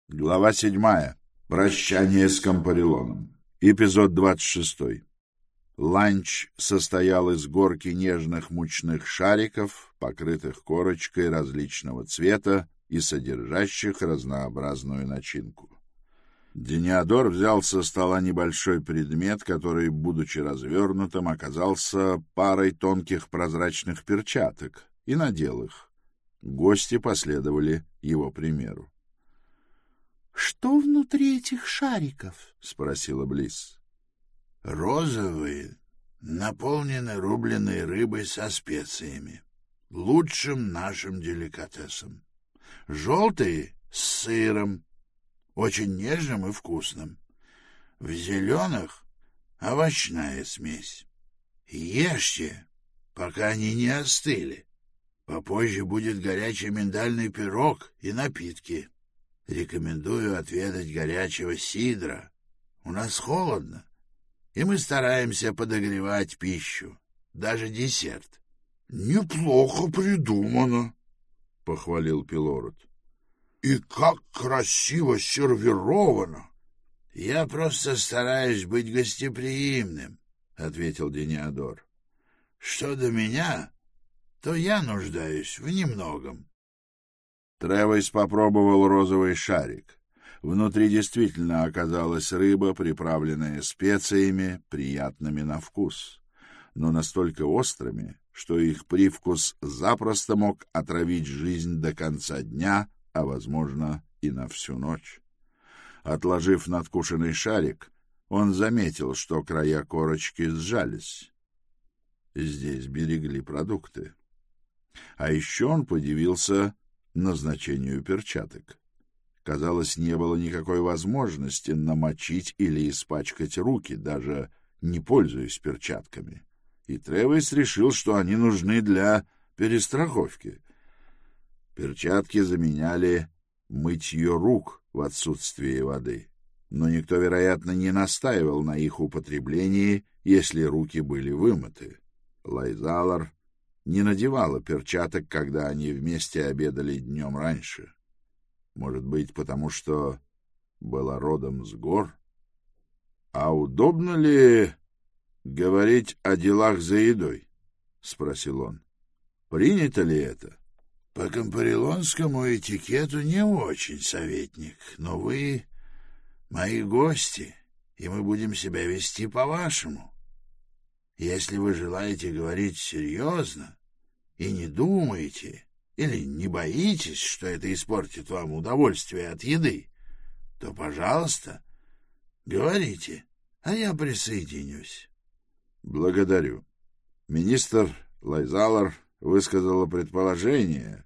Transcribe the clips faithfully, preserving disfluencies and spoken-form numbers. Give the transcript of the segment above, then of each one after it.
Глава седьмая. Прощание с Кампареллоном. Эпизод двадцать шестой. Ланч состоял из горки нежных мучных шариков, покрытых корочкой различного цвета и содержащих разнообразную начинку. Дениадор взял со стола небольшой предмет, который, будучи развернутым, оказался парой тонких прозрачных перчаток, и надел их. Гости последовали его примеру. — Что внутри этих шариков? — спросила Блисс. — Розовые, наполнены рубленой рыбой со специями, лучшим нашим деликатесом. Желтые — с сыром, очень нежным и вкусным. В зеленых — овощная смесь. Ешьте, пока они не остыли. Попозже будет горячий миндальный пирог и напитки. Рекомендую отведать горячего сидра. У нас холодно, и мы стараемся подогревать пищу, даже десерт. — Неплохо придумано, — похвалил Пилород. — И как красиво сервировано! — Я просто стараюсь быть гостеприимным, — ответил Дениадор. — Что до меня, то я нуждаюсь в немногом. Тревис попробовал розовый шарик. Внутри действительно оказалась рыба, приправленная специями, приятными на вкус, но настолько острыми, что их привкус запросто мог отравить жизнь до конца дня, а, возможно, и на всю ночь. Отложив надкушенный шарик, он заметил, что края корочки сжались. Здесь берегли продукты. А еще он подивился назначению перчаток. Казалось, не было никакой возможности намочить или испачкать руки, даже не пользуясь перчатками. И Тревис решил, что они нужны для перестраховки. Перчатки заменяли мытье рук в отсутствии воды, но никто, вероятно, не настаивал на их употреблении, если руки были вымыты. Лайзалар не надевала перчаток, когда они вместе обедали днем раньше. Может быть, потому что была родом с гор? — А удобно ли говорить о делах за едой? — спросил он. — Принято ли это? — По кампареллонскому этикету не очень, советник, но вы мои гости, и мы будем себя вести по-вашему. Если вы желаете говорить серьезно и не думаете или не боитесь, что это испортит вам удовольствие от еды, то, пожалуйста, говорите, а я присоединюсь. — Благодарю. Министр Лайзалар высказала предположение.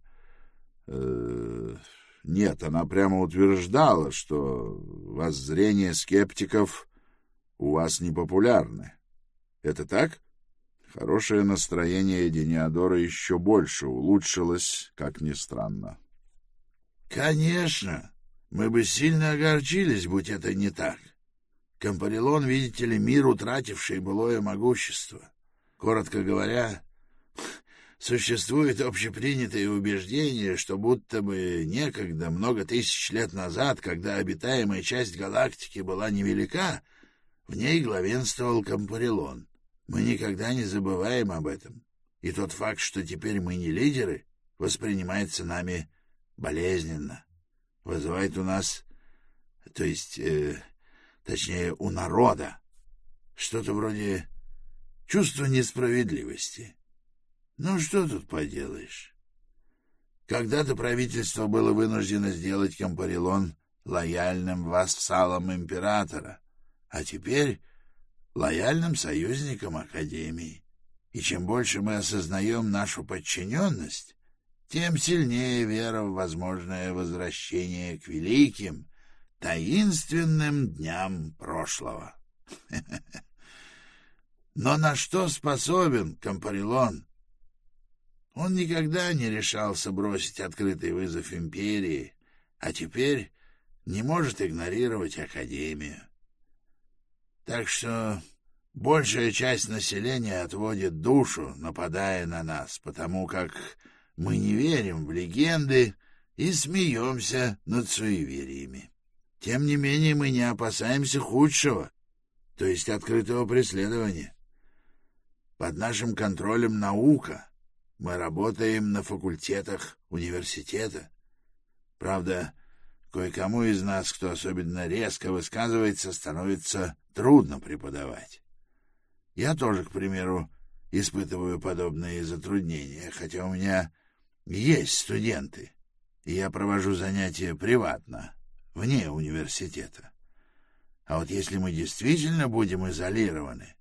Э, нет, она прямо утверждала, что воззрения скептиков у вас непопулярны. Это так? Хорошее настроение Дениадора еще больше улучшилось, как ни странно. — Конечно, мы бы сильно огорчились, будь это не так. Кампареллон, видите ли, мир, утративший былое могущество. Коротко говоря, существует общепринятое убеждение, что будто бы некогда, много тысяч лет назад, когда обитаемая часть галактики была невелика, в ней главенствовал Кампареллон. Мы никогда не забываем об этом, и тот факт, что теперь мы не лидеры, воспринимается нами болезненно, вызывает у нас, то есть, э, точнее, у народа, что-то вроде чувства несправедливости. Ну, что тут поделаешь? Когда-то правительство было вынуждено сделать Кампареллон лояльным вассалом императора, а теперь лояльным союзником Академии. И чем больше мы осознаем нашу подчиненность, тем сильнее вера в возможное возвращение к великим, таинственным дням прошлого. Но на что способен Кампареллон? Он никогда не решался бросить открытый вызов империи, а теперь не может игнорировать Академию. Так что большая часть населения отводит душу, нападая на нас, потому как мы не верим в легенды и смеемся над суевериями. Тем не менее мы не опасаемся худшего, то есть открытого преследования. Под нашим контролем наука. Мы работаем на факультетах университета. Правда, кое-кому из нас, кто особенно резко высказывается, становится трудно преподавать. Я тоже, к примеру, испытываю подобные затруднения, хотя у меня есть студенты, и я провожу занятия приватно, вне университета. А вот если мы действительно будем изолированы,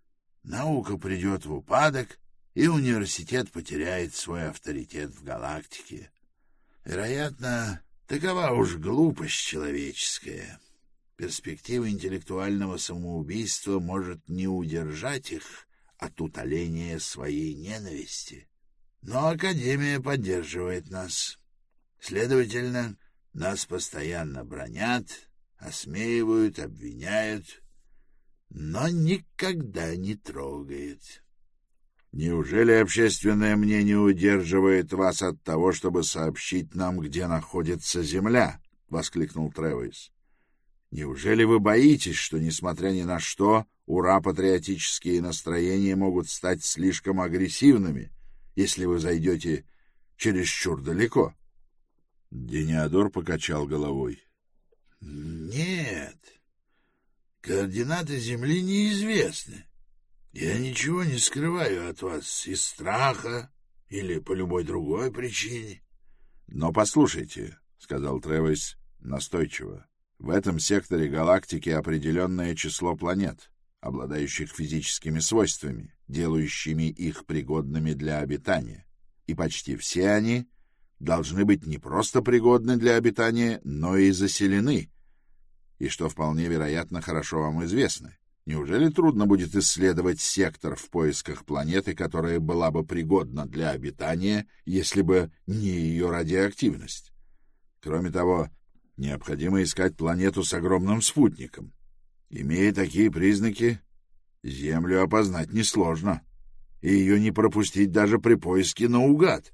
наука придет в упадок, и университет потеряет свой авторитет в галактике. Вероятно, такова уж глупость человеческая. Перспектива интеллектуального самоубийства может не удержать их от утоления своей ненависти. Но Академия поддерживает нас. Следовательно, нас постоянно бранят, осмеивают, обвиняют, но никогда не трогают. Неужели общественное мнение удерживает вас от того, чтобы сообщить нам, где находится Земля? — воскликнул Тревис. — Неужели вы боитесь, что, несмотря ни на что, ура-патриотические настроения могут стать слишком агрессивными, если вы зайдете чересчур далеко? Дениадор покачал головой. — Нет, координаты Земли неизвестны. Я ничего не скрываю от вас из страха или по любой другой причине. — Но послушайте, — сказал Тревис настойчиво, — в этом секторе галактики определенное число планет, обладающих физическими свойствами, делающими их пригодными для обитания, и почти все они должны быть не просто пригодны для обитания, но и заселены, и, что вполне вероятно, хорошо вам известно. Неужели трудно будет исследовать сектор в поисках планеты, которая была бы пригодна для обитания, если бы не ее радиоактивность? Кроме того, необходимо искать планету с огромным спутником. Имея такие признаки, Землю опознать несложно, и ее не пропустить даже при поиске наугад.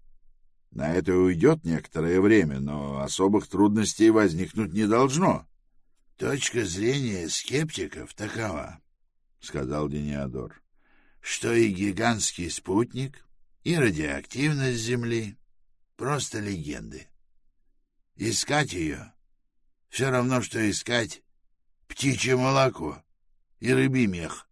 На это уйдет некоторое время, но особых трудностей возникнуть не должно. — Точка зрения скептиков такова, — сказал Дениадор, — что и гигантский спутник, и радиоактивность Земли — просто легенды. Искать ее — все равно, что искать птичье молоко и рыбий мех.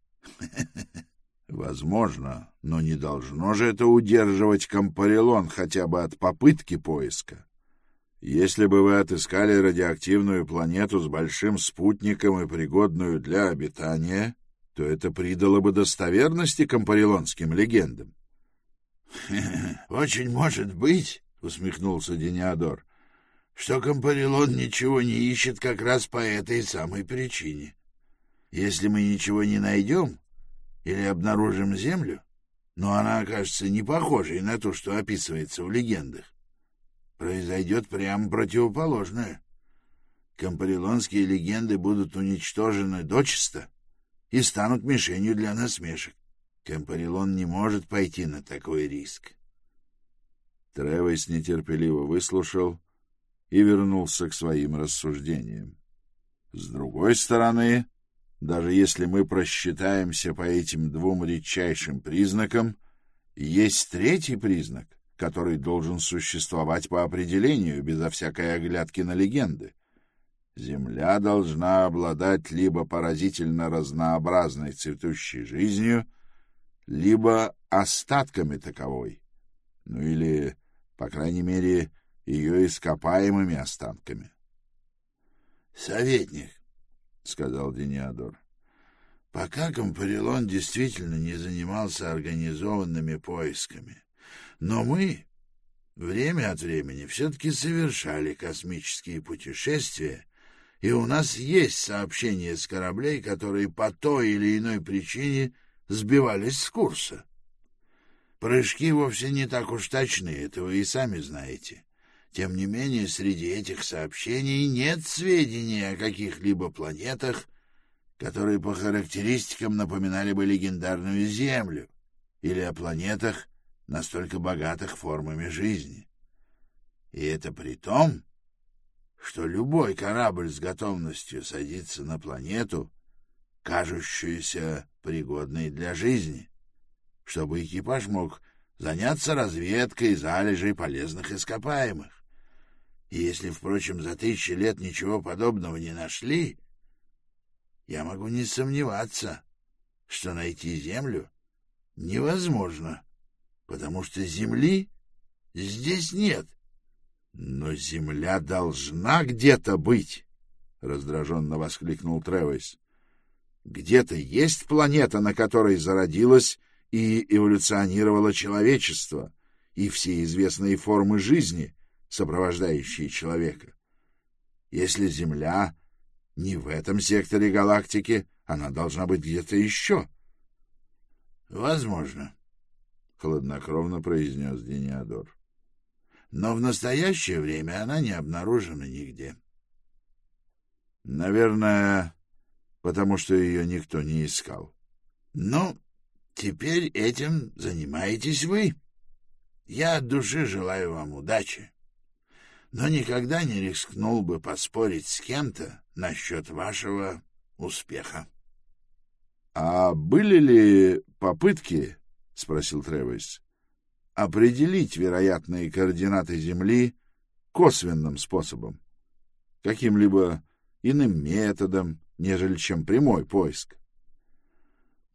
Возможно, но не должно же это удерживать Кампарилон хотя бы от попытки поиска. Если бы вы отыскали радиоактивную планету с большим спутником и пригодную для обитания, то это придало бы достоверности кампарилонским легендам. — Очень может быть, — усмехнулся Дениадор, — что Кампарилон ничего не ищет как раз по этой самой причине. Если мы ничего не найдем или обнаружим Землю, но она окажется не похожей на то, что описывается в легендах, произойдет прямо противоположное. Кампарилонские легенды будут уничтожены дочисто и станут мишенью для насмешек. Кампарилон не может пойти на такой риск. Тревис нетерпеливо выслушал и вернулся к своим рассуждениям. С другой стороны, даже если мы просчитаемся по этим двум редчайшим признакам, есть третий признак, который должен существовать по определению, безо всякой оглядки на легенды. Земля должна обладать либо поразительно разнообразной цветущей жизнью, либо остатками таковой, ну или, по крайней мере, ее ископаемыми останками. — Советник, — сказал Дениадор, — пока Кампарилон действительно не занимался организованными поисками, но мы время от времени все-таки совершали космические путешествия, и у нас есть сообщения с кораблей, которые по той или иной причине сбивались с курса. Прыжки вовсе не так уж точны, это вы и сами знаете. Тем не менее, среди этих сообщений нет сведений о каких-либо планетах, которые по характеристикам напоминали бы легендарную Землю, или о планетах, настолько богатых формами жизни. И это при том, что любой корабль с готовностью садится на планету, кажущуюся пригодной для жизни, чтобы экипаж мог заняться разведкой залежей полезных ископаемых. И если, впрочем, за тысячи лет ничего подобного не нашли, я могу не сомневаться, что найти Землю невозможно, потому что Земли здесь нет. — Но Земля должна где-то быть! — раздраженно воскликнул Тревис. — Где-то есть планета, на которой зародилось и эволюционировало человечество, и все известные формы жизни, сопровождающие человека. Если Земля не в этом секторе галактики, она должна быть где-то еще. — Возможно, — хладнокровно произнес Дениадор. — Но в настоящее время она не обнаружена нигде. — Наверное, потому что ее никто не искал. — Ну, теперь этим занимаетесь вы. Я от души желаю вам удачи, но никогда не рискнул бы поспорить с кем-то насчет вашего успеха. — А были ли попытки, — спросил Тревис, — определить вероятные координаты Земли косвенным способом, каким-либо иным методом, нежели чем прямой поиск? —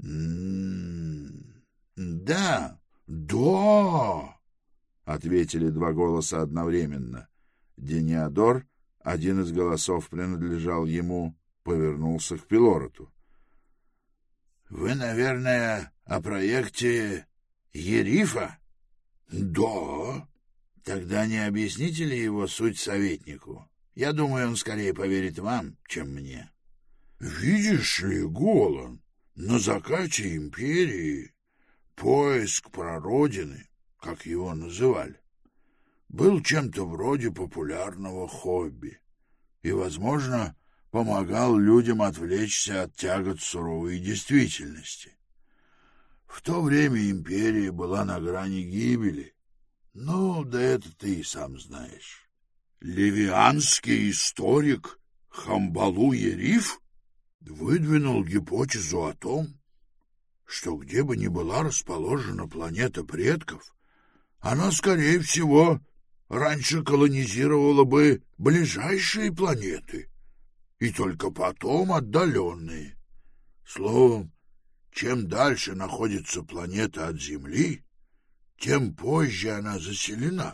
Да, да, — ответили два голоса одновременно. Дениадор, один из голосов принадлежал ему, повернулся к Пилороту. — Вы, наверное, о проекте Ерифа? — Да. — Тогда не объясните ли его суть советнику? Я думаю, он скорее поверит вам, чем мне. — Видишь ли, Голан, на закате империи поиск прародины, как его называли, был чем-то вроде популярного хобби и, возможно, помогал людям отвлечься от тягот суровой действительности. В то время империя была на грани гибели. Ну, да это ты и сам знаешь. Ливианский историк Хамбалу Ериф выдвинул гипотезу о том, что где бы ни была расположена планета предков, она, скорее всего, раньше колонизировала бы ближайшие планеты и только потом отдаленные. Словом, чем дальше находится планета от Земли, тем позже она заселена.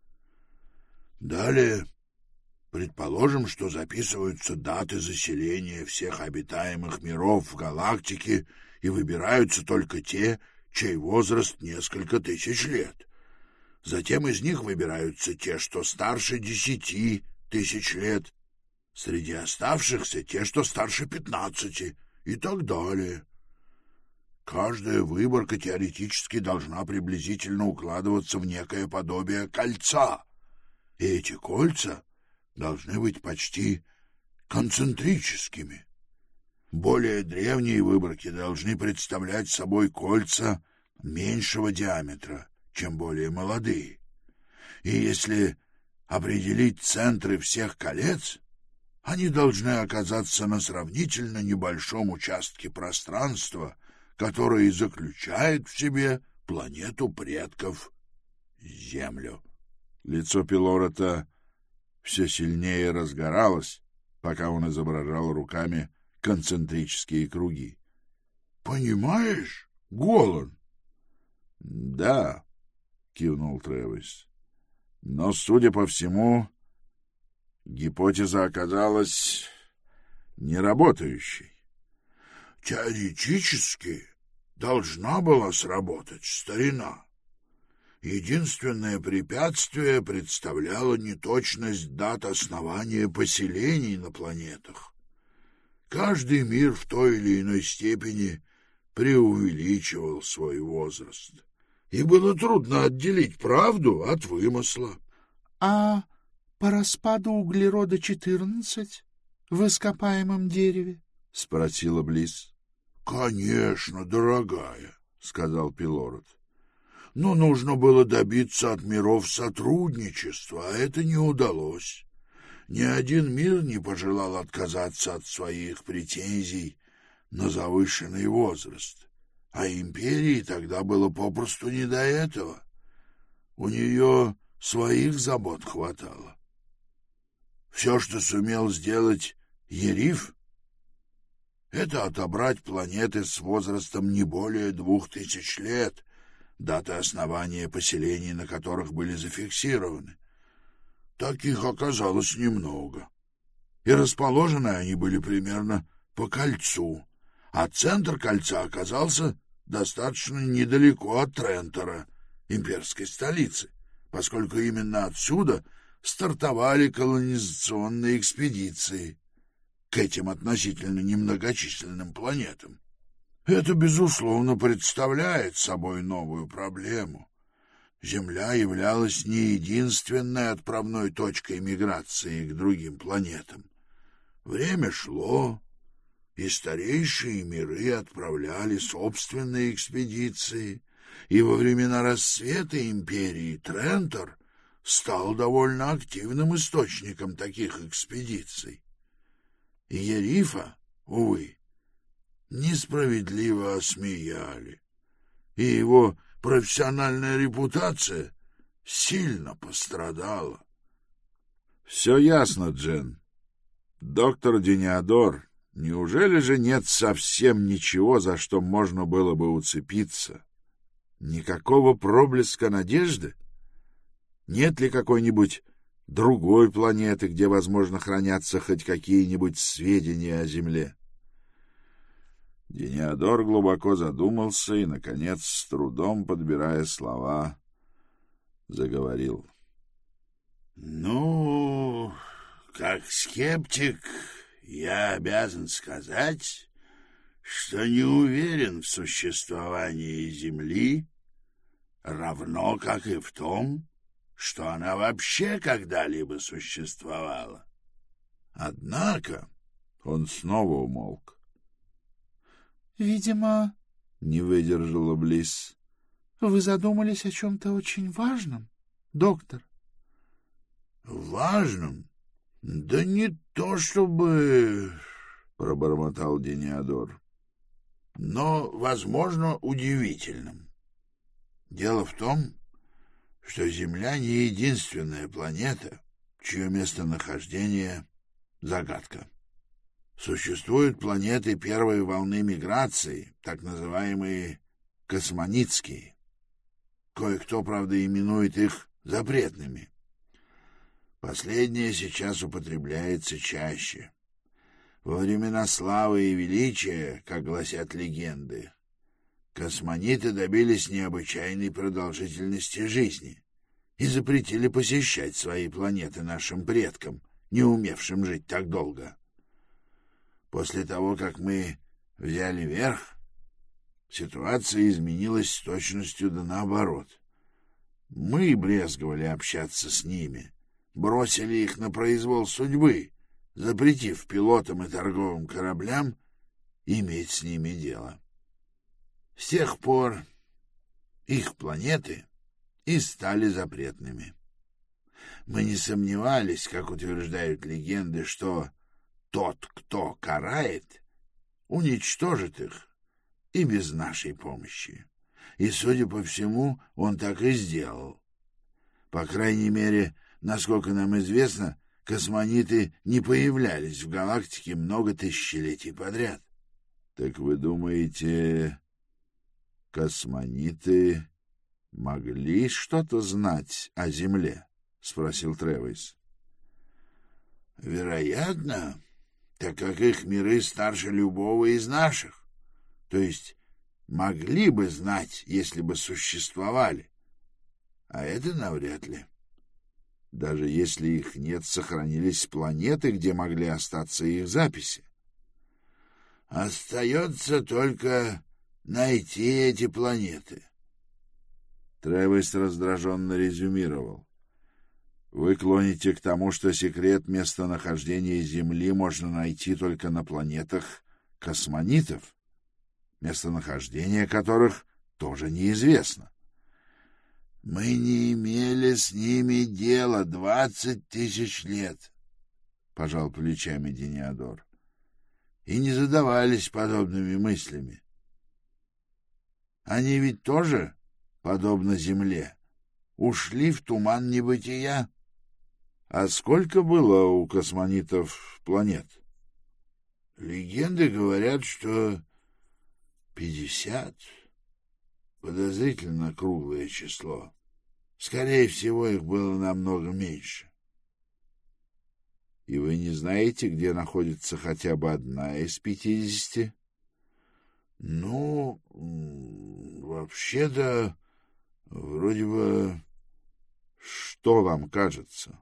Далее, предположим, что записываются даты заселения всех обитаемых миров в галактике и выбираются только те, чей возраст несколько тысяч лет. Затем из них выбираются те, что старше десяти тысяч лет, среди оставшихся те, что старше пятнадцати, и так далее. Каждая выборка теоретически должна приблизительно укладываться в некое подобие кольца, и эти кольца должны быть почти концентрическими. Более древние выборки должны представлять собой кольца меньшего диаметра, чем более молодые. И если определить центры всех колец, они должны оказаться на сравнительно небольшом участке пространства, которое заключает в себе планету предков — Землю. Лицо Пилорота все сильнее разгоралось, пока он изображал руками концентрические круги. — Понимаешь, Голан? — Да, — кивнул Тревис. — Но, судя по всему, гипотеза оказалась неработающей. — Теоретически должна была сработать, старина. Единственное препятствие представляла неточность дат основания поселений на планетах. Каждый мир в той или иной степени преувеличивал свой возраст, и было трудно отделить правду от вымысла. — А по распаду углерода четырнадцать в ископаемом дереве? — спросила Близ. — Конечно, дорогая, — сказал Пилород. Но нужно было добиться от миров сотрудничества, а это не удалось. Ни один мир не пожелал отказаться от своих претензий на завышенный возраст, а империи тогда было попросту не до этого. У нее своих забот хватало. Все, что сумел сделать Ериф, это отобрать планеты с возрастом не более двух тысяч лет, даты основания поселений на которых были зафиксированы. Таких оказалось немного, и расположены они были примерно по кольцу, а центр кольца оказался достаточно недалеко от Трентора, имперской столицы, поскольку именно отсюда стартовали колонизационные экспедиции к этим относительно немногочисленным планетам. Это, безусловно, представляет собой новую проблему. Земля являлась не единственной отправной точкой миграции к другим планетам. Время шло, и старейшие миры отправляли собственные экспедиции, и во времена расцвета империи Трентор стал довольно активным источником таких экспедиций. И Ерифа, увы, несправедливо осмеяли, и его профессиональная репутация сильно пострадала. — Все ясно, Джен. Доктор Дениадор, неужели же нет совсем ничего, за что можно было бы уцепиться? Никакого проблеска надежды? Нет ли какой-нибудь другой планеты, где, возможно, хранятся хоть какие-нибудь сведения о Земле? Дениадор глубоко задумался и, наконец, с трудом подбирая слова, заговорил. — Ну, как скептик, я обязан сказать, что не уверен в существовании Земли, равно как и в том, что она вообще когда-либо существовала. Однако он снова умолк. — Видимо, — не выдержала Блисс, — вы задумались о чем-то очень важном, доктор. — Важном? Да не то чтобы... — пробормотал Дениадор. — Но, возможно, удивительным. Дело в том, что Земля не единственная планета, чье местонахождение — загадка. Существуют планеты первой волны миграции, так называемые космонитские. Кое-кто, правда, именует их запретными. Последнее сейчас употребляется чаще. Во времена славы и величия, как гласят легенды, космониты добились необычайной продолжительности жизни и запретили посещать свои планеты нашим предкам, не умевшим жить так долго. После того, как мы взяли верх, ситуация изменилась с точностью да наоборот. Мы брезговали общаться с ними, бросили их на произвол судьбы, запретив пилотам и торговым кораблям иметь с ними дело. С тех пор их планеты и стали запретными. Мы не сомневались, как утверждают легенды, что тот, кто карает, уничтожит их и без нашей помощи. И, судя по всему, он так и сделал. По крайней мере, насколько нам известно, космониты не появлялись в галактике много тысячелетий подряд. — Так вы думаете, космониты могли что-то знать о Земле? — спросил Тревис. — Вероятно, так как их миры старше любого из наших, то есть могли бы знать, если бы существовали, а это навряд ли. Даже если их нет, сохранились планеты, где могли остаться их записи. Остается только найти эти планеты. Тревис раздраженно резюмировал. Вы клоните к тому, что секрет местонахождения Земли можно найти только на планетах космонитов, местонахождение которых тоже неизвестно. Мы не имели с ними дела двадцать тысяч лет, — пожал плечами Дениадор, — и не задавались подобными мыслями. Они ведь тоже, подобно Земле, ушли в туман небытия. А сколько было у космонитов планет? Легенды говорят, что пятьдесят. Подозрительно круглое число. Скорее всего, их было намного меньше. И вы не знаете, где находится хотя бы одна из пятидесяти? Ну, вообще-то, вроде бы... Что вам кажется?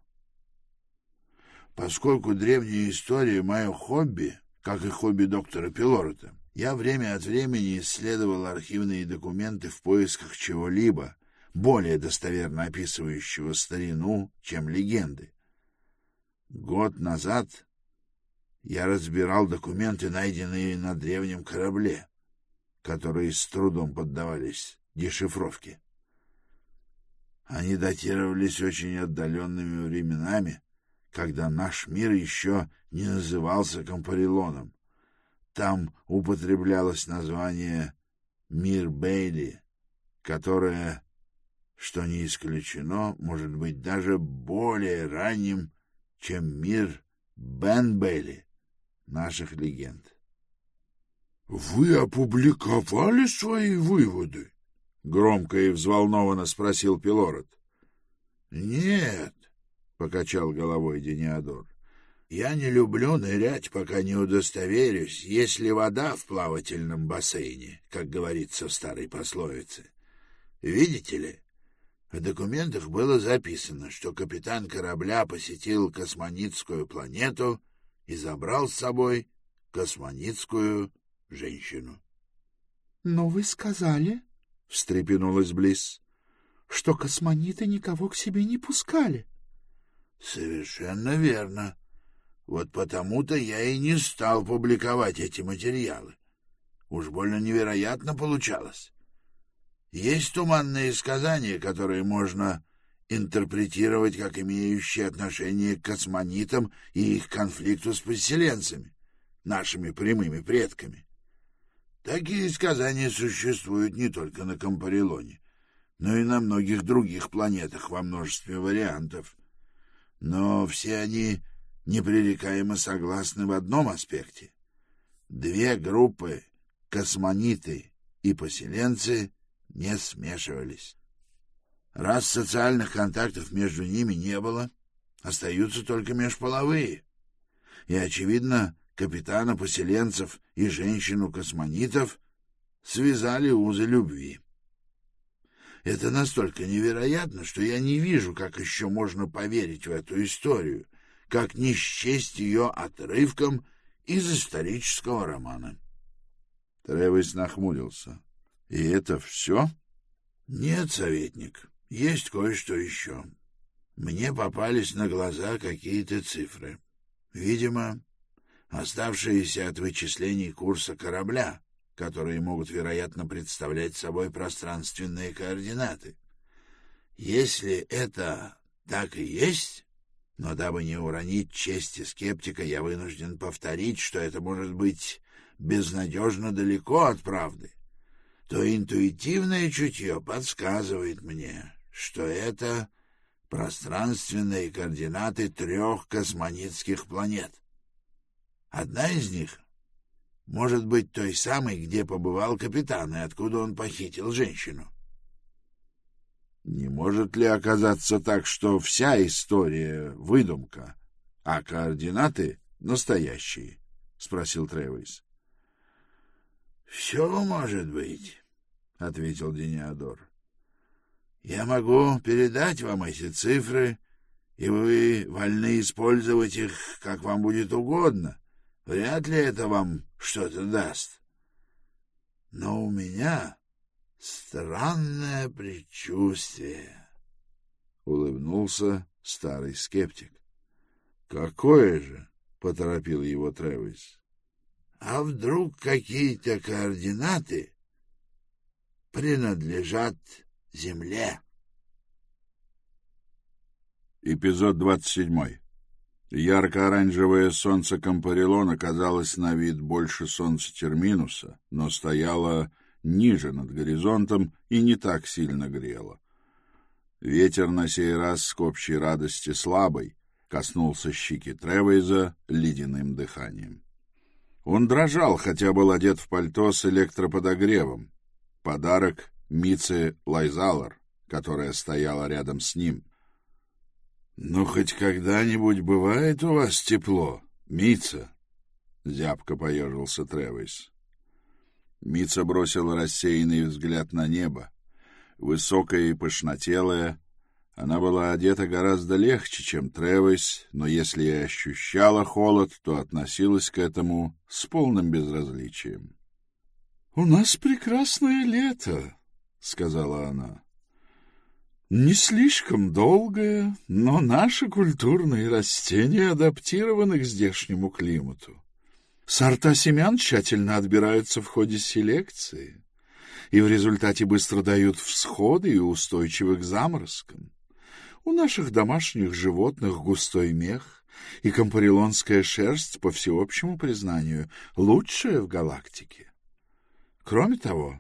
Поскольку древняя история — мое хобби, как и хобби доктора Пилорота, я время от времени исследовал архивные документы в поисках чего-либо, более достоверно описывающего старину, чем легенды. Год назад я разбирал документы, найденные на древнем корабле, которые с трудом поддавались дешифровке. Они датировались очень отдаленными временами, когда наш мир еще не назывался Кампарилоном. Там употреблялось название «Мир Бейли», которое, что не исключено, может быть даже более ранним, чем мир Бен Бейли наших легенд. — Вы опубликовали свои выводы? — громко и взволнованно спросил Пилород. — Нет, — покачал головой Дениадор. — Я не люблю нырять, пока не удостоверюсь, есть ли вода в плавательном бассейне, как говорится в старой пословице. Видите ли, в документах было записано, что капитан корабля посетил космонитскую планету и забрал с собой космонитскую женщину. — Но вы сказали, — встрепенулась Блисс, — что космониты никого к себе не пускали. — Совершенно верно. Вот потому-то я и не стал публиковать эти материалы. Уж больно невероятно получалось. Есть туманные сказания, которые можно интерпретировать как имеющие отношение к космонитам и их конфликту с поселенцами, нашими прямыми предками. Такие сказания существуют не только на Кампарилоне, но и на многих других планетах во множестве вариантов. Но все они непререкаемо согласны в одном аспекте. Две группы, космониты и поселенцы, не смешивались. Раз социальных контактов между ними не было, остаются только межполовые. И, очевидно, капитана поселенцев и женщину-космонитов связали узы любви. Это настолько невероятно, что я не вижу, как еще можно поверить в эту историю, как не счесть ее отрывком из исторического романа. Тревис нахмурился. — И это все? — Нет, советник, есть кое-что еще. Мне попались на глаза какие-то цифры. Видимо, оставшиеся от вычислений курса корабля, которые могут, вероятно, представлять собой пространственные координаты. Если это так и есть, но дабы не уронить чести скептика, я вынужден повторить, что это может быть безнадежно далеко от правды, то интуитивное чутье подсказывает мне, что это пространственные координаты трех космонитских планет. Одна из них может быть той самой, где побывал капитан и откуда он похитил женщину. Не может ли оказаться так, что вся история — выдумка, а координаты — настоящие? — спросил Тревис. — Все может быть, — ответил Дениадор. — Я могу передать вам эти цифры, и вы вольны использовать их, как вам будет угодно. Вряд ли это вам что-то даст. Но у меня странное предчувствие. Улыбнулся старый скептик. — Какое же? — поторопил его Тревис. — А вдруг какие-то координаты принадлежат Земле? Эпизод двадцать семь. Ярко-оранжевое солнце Кампарилона казалось на вид больше солнца Терминуса, но стояло ниже над горизонтом и не так сильно грело. Ветер на сей раз к общей радости слабый коснулся щеки Тревейза ледяным дыханием. Он дрожал, хотя был одет в пальто с электроподогревом. Подарок Мице Лайзалар, которая стояла рядом с ним. — Ну, хоть когда-нибудь бывает у вас тепло, Мица? — зябко поежился Тревейз. Мица бросила рассеянный взгляд на небо. Высокая и пышнотелая, она была одета гораздо легче, чем Тревейз, но если и ощущала холод, то относилась к этому с полным безразличием. — У нас прекрасное лето, — сказала она. — Не слишком долгое, но наши культурные растения адаптированы к здешнему климату. Сорта семян тщательно отбираются в ходе селекции и в результате быстро дают всходы и устойчивы к заморозкам. У наших домашних животных густой мех, и кампарилонская шерсть, по всеобщему признанию, лучшая в галактике. Кроме того,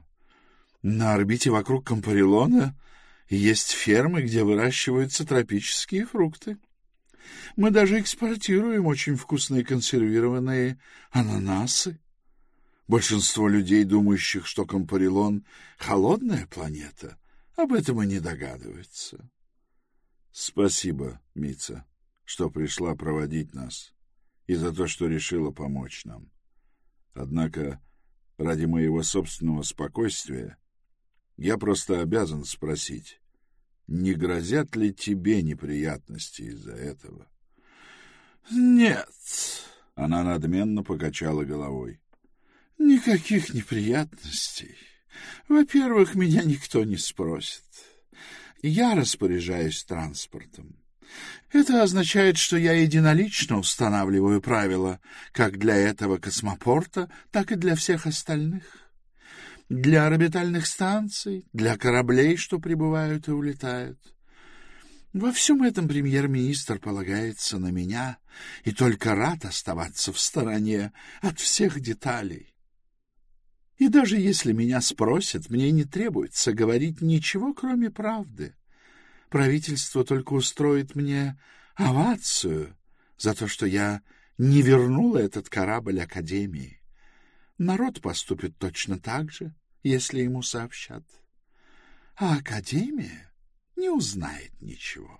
на орбите вокруг Кампарилона есть фермы, где выращиваются тропические фрукты. Мы даже экспортируем очень вкусные консервированные ананасы. Большинство людей, думающих, что Кампарилон — холодная планета, об этом и не догадываются. Спасибо, Мица, что пришла проводить нас, и за то, что решила помочь нам. Однако, ради моего собственного спокойствия, я просто обязан спросить, не грозят ли тебе неприятности из-за этого? — Нет, — она надменно покачала головой. — Никаких неприятностей. Во-первых, меня никто не спросит. Я распоряжаюсь транспортом. Это означает, что я единолично устанавливаю правила как для этого космопорта, так и для всех остальных. Для орбитальных станций, для кораблей, что прибывают и улетают. Во всем этом премьер-министр полагается на меня и только рад оставаться в стороне от всех деталей. И даже если меня спросят, мне не требуется говорить ничего, кроме правды. Правительство только устроит мне овацию за то, что я не вернула этот корабль Академии. Народ поступит точно так же, если ему сообщат. А Академия не узнает ничего.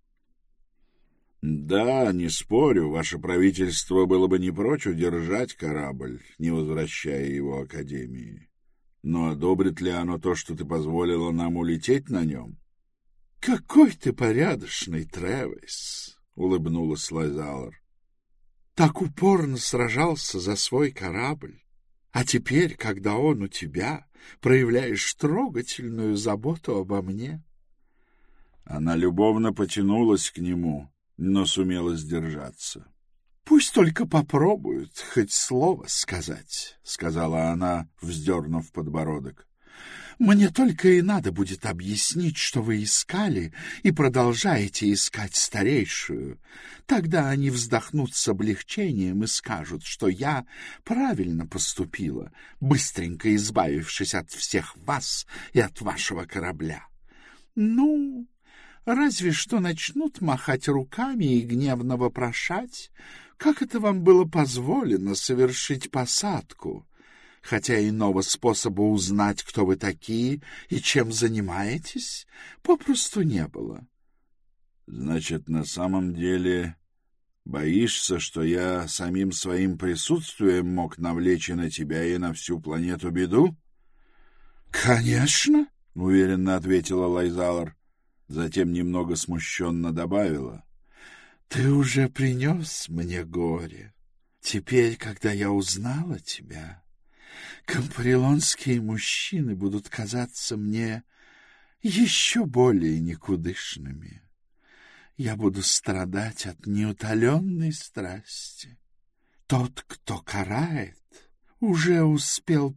Да, не спорю, ваше правительство было бы не прочь удержать корабль, не возвращая его Академии. Но одобрит ли оно то, что ты позволила нам улететь на нем? — Какой ты порядочный, Тревейз! — улыбнулась Лайзалар. — Так упорно сражался за свой корабль. А теперь, когда он у тебя, проявляешь трогательную заботу обо мне. Она любовно потянулась к нему, но сумела сдержаться. — Пусть только попробуют хоть слово сказать, — сказала она, вздернув подбородок. — Мне только и надо будет объяснить, что вы искали и продолжаете искать старейшую. Тогда они вздохнут с облегчением и скажут, что я правильно поступила, быстренько избавившись от всех вас и от вашего корабля. Ну... Разве что начнут махать руками и гневно вопрошать, как это вам было позволено совершить посадку, хотя иного способа узнать, кто вы такие и чем занимаетесь, попросту не было. — Значит, на самом деле боишься, что я самим своим присутствием мог навлечь и на тебя, и на всю планету беду? — Конечно, — уверенно ответила Лайзалар. Затем немного смущенно добавила. — Ты уже принес мне горе. Теперь, когда я узнала тебя, кампарилонские мужчины будут казаться мне еще более никудышными. Я буду страдать от неутоленной страсти. Тот, кто карает, уже успел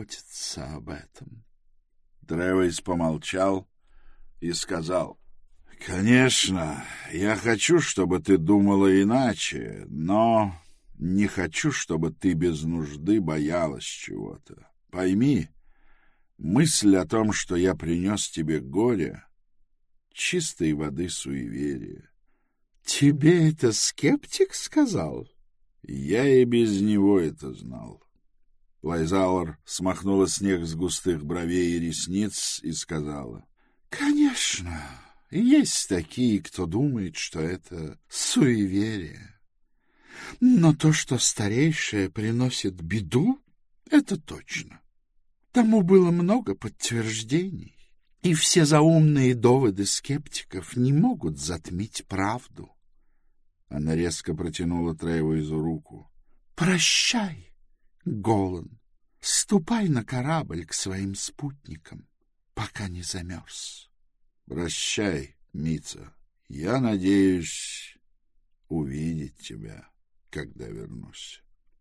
позаботиться об этом. Тревейз помолчал и сказал: Конечно, я хочу, чтобы ты думала иначе, но не хочу, чтобы ты без нужды боялась чего-то. Пойми, мысль о том, что я принес тебе горе, чистой воды суеверие. Тебе это скептик сказал? Я и без него это знал. Лайзауэр смахнула снег с густых бровей и ресниц и сказала: Конечно, есть такие, кто думает, что это суеверие. Но то, что старейшее приносит беду, это точно. Тому было много подтверждений, и все заумные доводы скептиков не могут затмить правду. Она резко протянула Трейвейзу руку. «Прощай, Голан, ступай на корабль к своим спутникам, пока не замерз». «Прощай, Мица. Я надеюсь увидеть тебя, когда вернусь».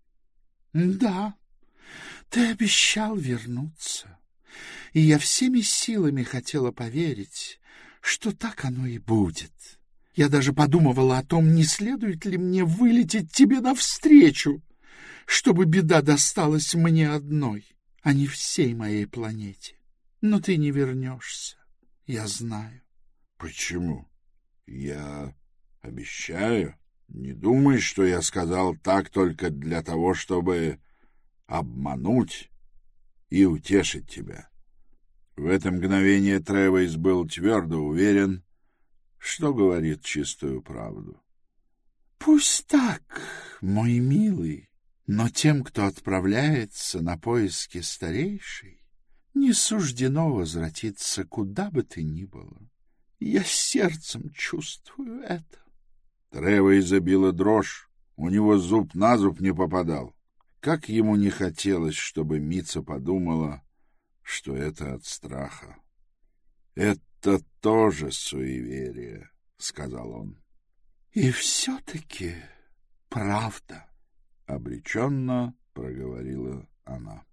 «Да, ты обещал вернуться, и я всеми силами хотела поверить, что так оно и будет. Я даже подумывала о том, не следует ли мне вылететь тебе навстречу, чтобы беда досталась мне одной, а не всей моей планете. Но ты не вернешься, я знаю». «Почему? Я обещаю. Не думай, что я сказал так только для того, чтобы обмануть и утешить тебя». В это мгновение Трейвейз был твердо уверен, что говорит чистую правду. «Пусть так, мой милый, но тем, кто отправляется на поиски старейшей, не суждено возвратиться куда бы ты ни было. Я сердцем чувствую это». Трейвейза била дрожь, у него зуб на зуб не попадал. Как ему не хотелось, чтобы Мица подумала, что это от страха. «Это тоже суеверие», — сказал он. «И все-таки правда», — обреченно проговорила она.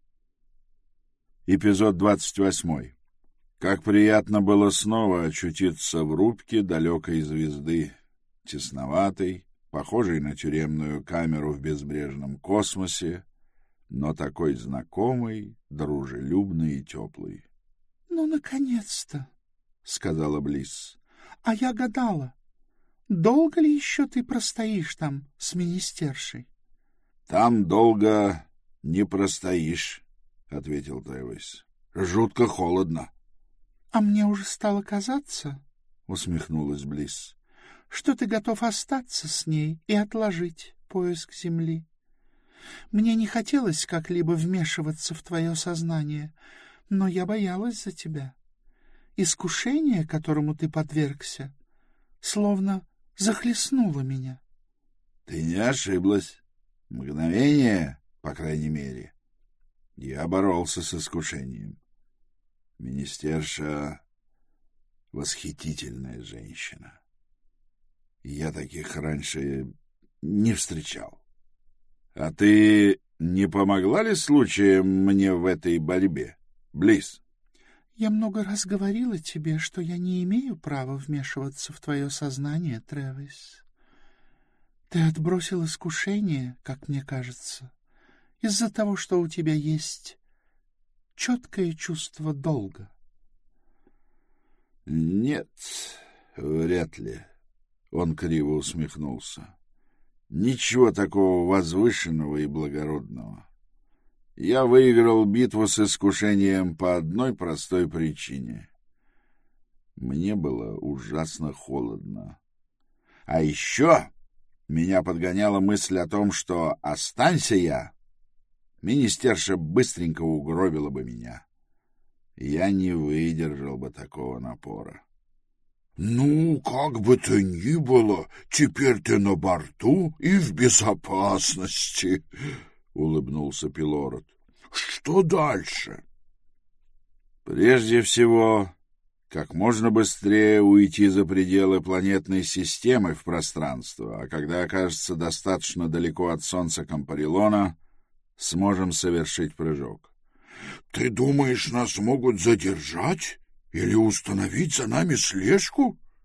Эпизод двадцать восьмой. Как приятно было снова очутиться в рубке далекой звезды, тесноватой, похожей на тюремную камеру в безбрежном космосе, но такой знакомой, дружелюбной и теплой. — Ну, наконец-то, — сказала Блисс. — А я гадала, долго ли еще ты простоишь там с министершей? — Там долго не простоишь, — ответил Трейвейз. — Жутко холодно. — А мне уже стало казаться, — усмехнулась Блисс, — что ты готов остаться с ней и отложить поиск земли. Мне не хотелось как-либо вмешиваться в твое сознание, но я боялась за тебя. Искушение, которому ты подвергся, словно захлестнуло меня. — Ты не ошиблась. Мгновение, по крайней мере. Я боролся с искушением. Министерша — восхитительная женщина. Я таких раньше не встречал. А ты не помогла ли случаем мне в этой борьбе, Блисс? Я много раз говорила тебе, что я не имею права вмешиваться в твое сознание, Трейвейз. Ты отбросил искушение, как мне кажется, из-за того, что у тебя есть четкое чувство долга. — Нет, вряд ли. Он криво усмехнулся. — Ничего такого возвышенного и благородного. Я выиграл битву с искушением по одной простой причине. Мне было ужасно холодно. А еще меня подгоняла мысль о том, что, останься я, министерша быстренько угробила бы меня. Я не выдержал бы такого напора. — Ну, как бы то ни было, теперь ты на борту и в безопасности, — улыбнулся Пилород. — Что дальше? — Прежде всего, как можно быстрее уйти за пределы планетной системы в пространство, а когда окажется достаточно далеко от Солнца Кампарилона, сможем совершить прыжок. — Ты думаешь, нас могут задержать или установить за нами слежку?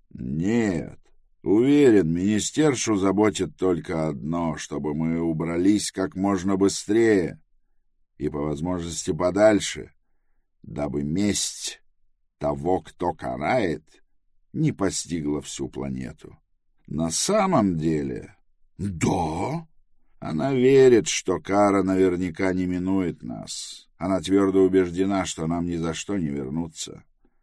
Нет, уверен, министершу заботит только одно, чтобы мы убрались как можно быстрее и по возможности подальше, дабы месть того, кто карает, не постигла всю планету. На самом деле... Да? Она верит, что кара наверняка не минует нас. Она твердо убеждена, что нам ни за что не вернуться.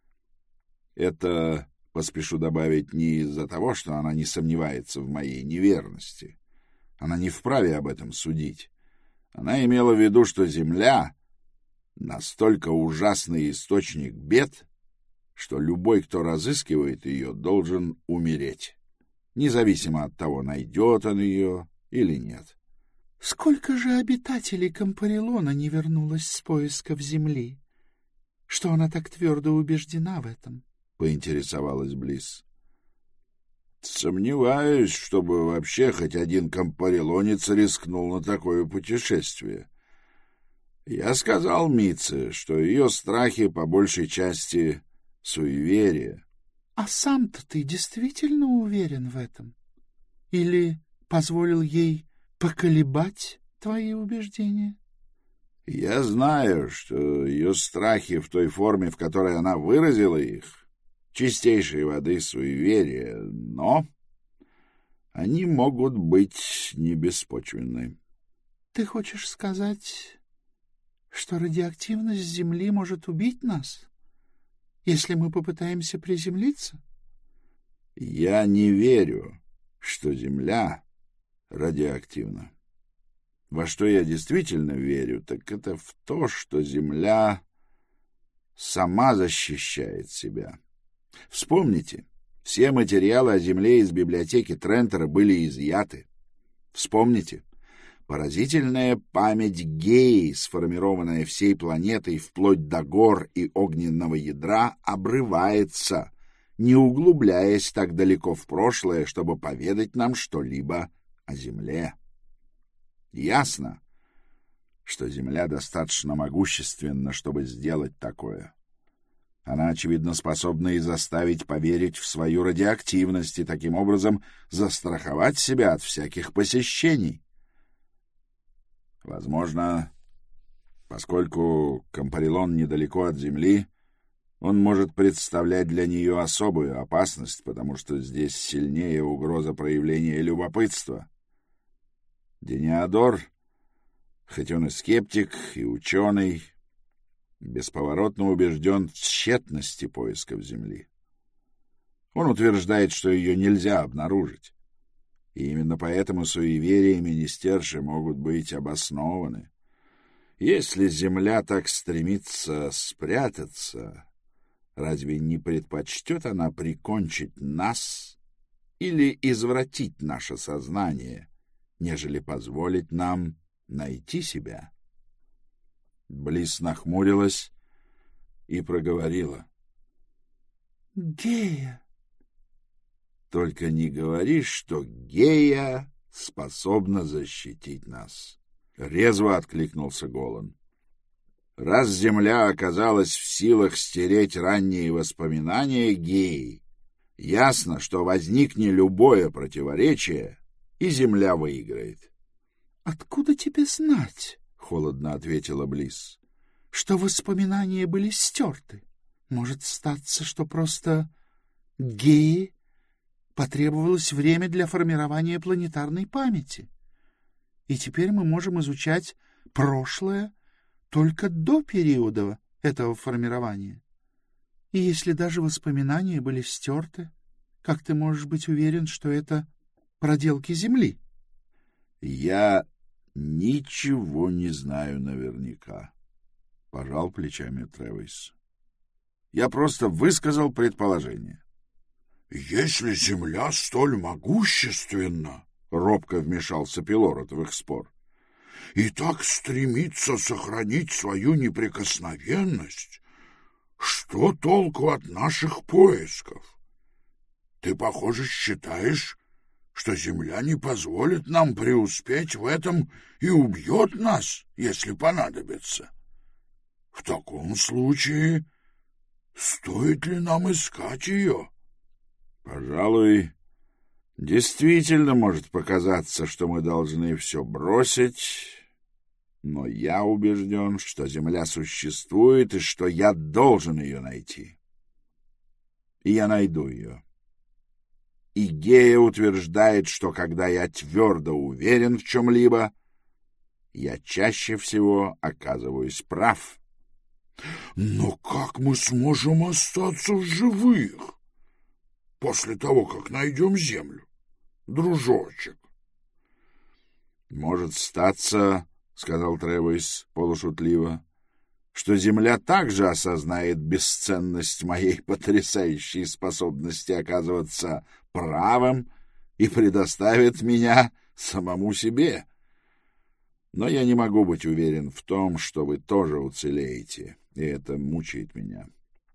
Это, поспешу добавить, не из-за того, что она не сомневается в моей неверности. Она не вправе об этом судить. Она имела в виду, что Земля — настолько ужасный источник бед, что любой, кто разыскивает ее, должен умереть, независимо от того, найдет он ее или нет. — Сколько же обитателей Кампарилона не вернулось с поисков Земли? Что она так твердо убеждена в этом? — поинтересовалась Блисс. — Сомневаюсь, чтобы вообще хоть один кампарилонец рискнул на такое путешествие. Я сказал Митце, что ее страхи по большей части суеверие. — А сам-то ты действительно уверен в этом? Или позволил ей поколебать твои убеждения? — Я знаю, что ее страхи в той форме, в которой она выразила их, чистейшей воды суеверия, но они могут быть не беспочвенны. — Ты хочешь сказать, что радиоактивность Земли может убить нас, если мы попытаемся приземлиться? — Я не верю, что Земля радиоактивна. Во что я действительно верю, так это в то, что Земля сама защищает себя. Вспомните, все материалы о Земле из библиотеки Трентера были изъяты. Вспомните, поразительная память Геи, сформированная всей планетой вплоть до гор и огненного ядра, обрывается, не углубляясь так далеко в прошлое, чтобы поведать нам что-либо о Земле. Ясно, что Земля достаточно могущественна, чтобы сделать такое. Она, очевидно, способна и заставить поверить в свою радиоактивность и таким образом застраховать себя от всяких посещений. Возможно, поскольку Кампарилон недалеко от Земли, он может представлять для нее особую опасность, потому что здесь сильнее угроза проявления любопытства. Дениадор, хоть он и скептик, и ученый, бесповоротно убежден в тщетности поисков Земли. Он утверждает, что ее нельзя обнаружить, и именно поэтому суеверия министерши могут быть обоснованы. Если Земля так стремится спрятаться, разве не предпочтет она прикончить нас или извратить наше сознание, нежели позволить нам найти себя? Блисс нахмурилась и проговорила. — Гея. — Только не говори, что Гея способна защитить нас. Резво откликнулся Голан. Раз Земля оказалась в силах стереть ранние воспоминания Геи, ясно, что возникне любое противоречие, и Земля выиграет. — Откуда тебе знать? — холодно ответила Блисс. — Что воспоминания были стерты. Может статься, что просто Геи потребовалось время для формирования планетарной памяти, и теперь мы можем изучать прошлое только до периода этого формирования. И если даже воспоминания были стерты, как ты можешь быть уверен, что это проделки Земли? — Я ничего не знаю наверняка, — пожал плечами Тревис. Я просто высказал предположение. — Если Земля столь могущественна, — робко вмешался Пилород в их спор, — и так стремится сохранить свою неприкосновенность, что толку от наших поисков? Ты, похоже, считаешь, что Земля не позволит нам преуспеть в этом и убьет нас, если понадобится. В таком случае стоит ли нам искать ее? Пожалуй, действительно может показаться, что мы должны все бросить, но я убежден, что Земля существует и что я должен ее найти. И я найду ее. И Гея утверждает, что когда я твердо уверен в чем-либо, я чаще всего оказываюсь прав. Но как мы сможем остаться в живых после того, как найдем Землю, дружочек? Может статься, — сказал Тревис полушутливо, — что Земля также осознает бесценность моей потрясающей способности оказываться правым и предоставит меня самому себе. Но я не могу быть уверен в том, что вы тоже уцелеете, и это мучает меня.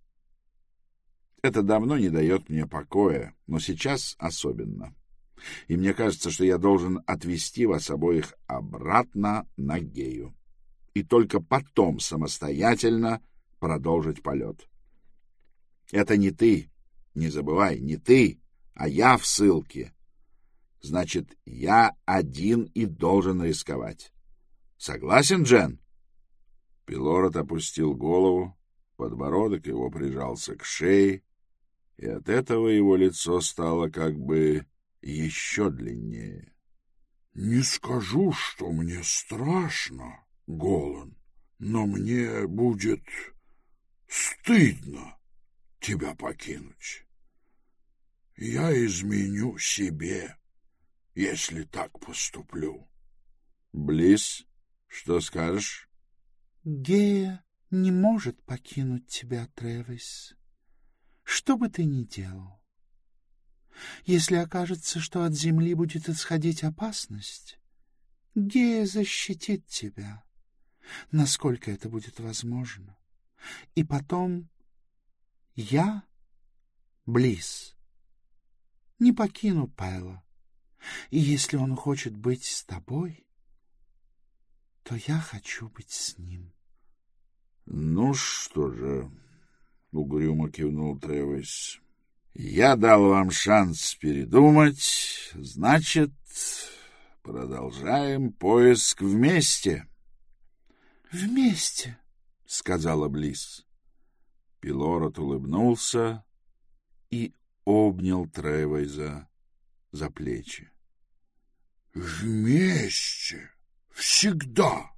Это давно не дает мне покоя, но сейчас особенно. И мне кажется, что я должен отвезти вас обоих обратно на Гею. И только потом самостоятельно продолжить полет. Это не ты, не забывай, не ты, а я в ссылке. Значит, я один и должен рисковать. Согласен, Джен? Пилород опустил голову, подбородок его прижался к шее, и от этого его лицо стало как бы еще длиннее. — Не скажу, что мне страшно, Голан, но мне будет стыдно тебя покинуть. Я изменю себе, если так поступлю. — Близ, что скажешь? — Гея не может покинуть тебя, Тревис, что бы ты ни делал. Если окажется, что от земли будет исходить опасность, Гея защитит тебя, насколько это будет возможно. И потом я, Близ, не покину Пэла, и если он хочет быть с тобой, то я хочу быть с ним. — Ну что же, — угрюмо кивнул Тревис, — я дал вам шанс передумать, значит, продолжаем поиск вместе. — Вместе, — сказала Близ. Пилород улыбнулся и обнял Тревиса за плечи. — Вместе, всегда.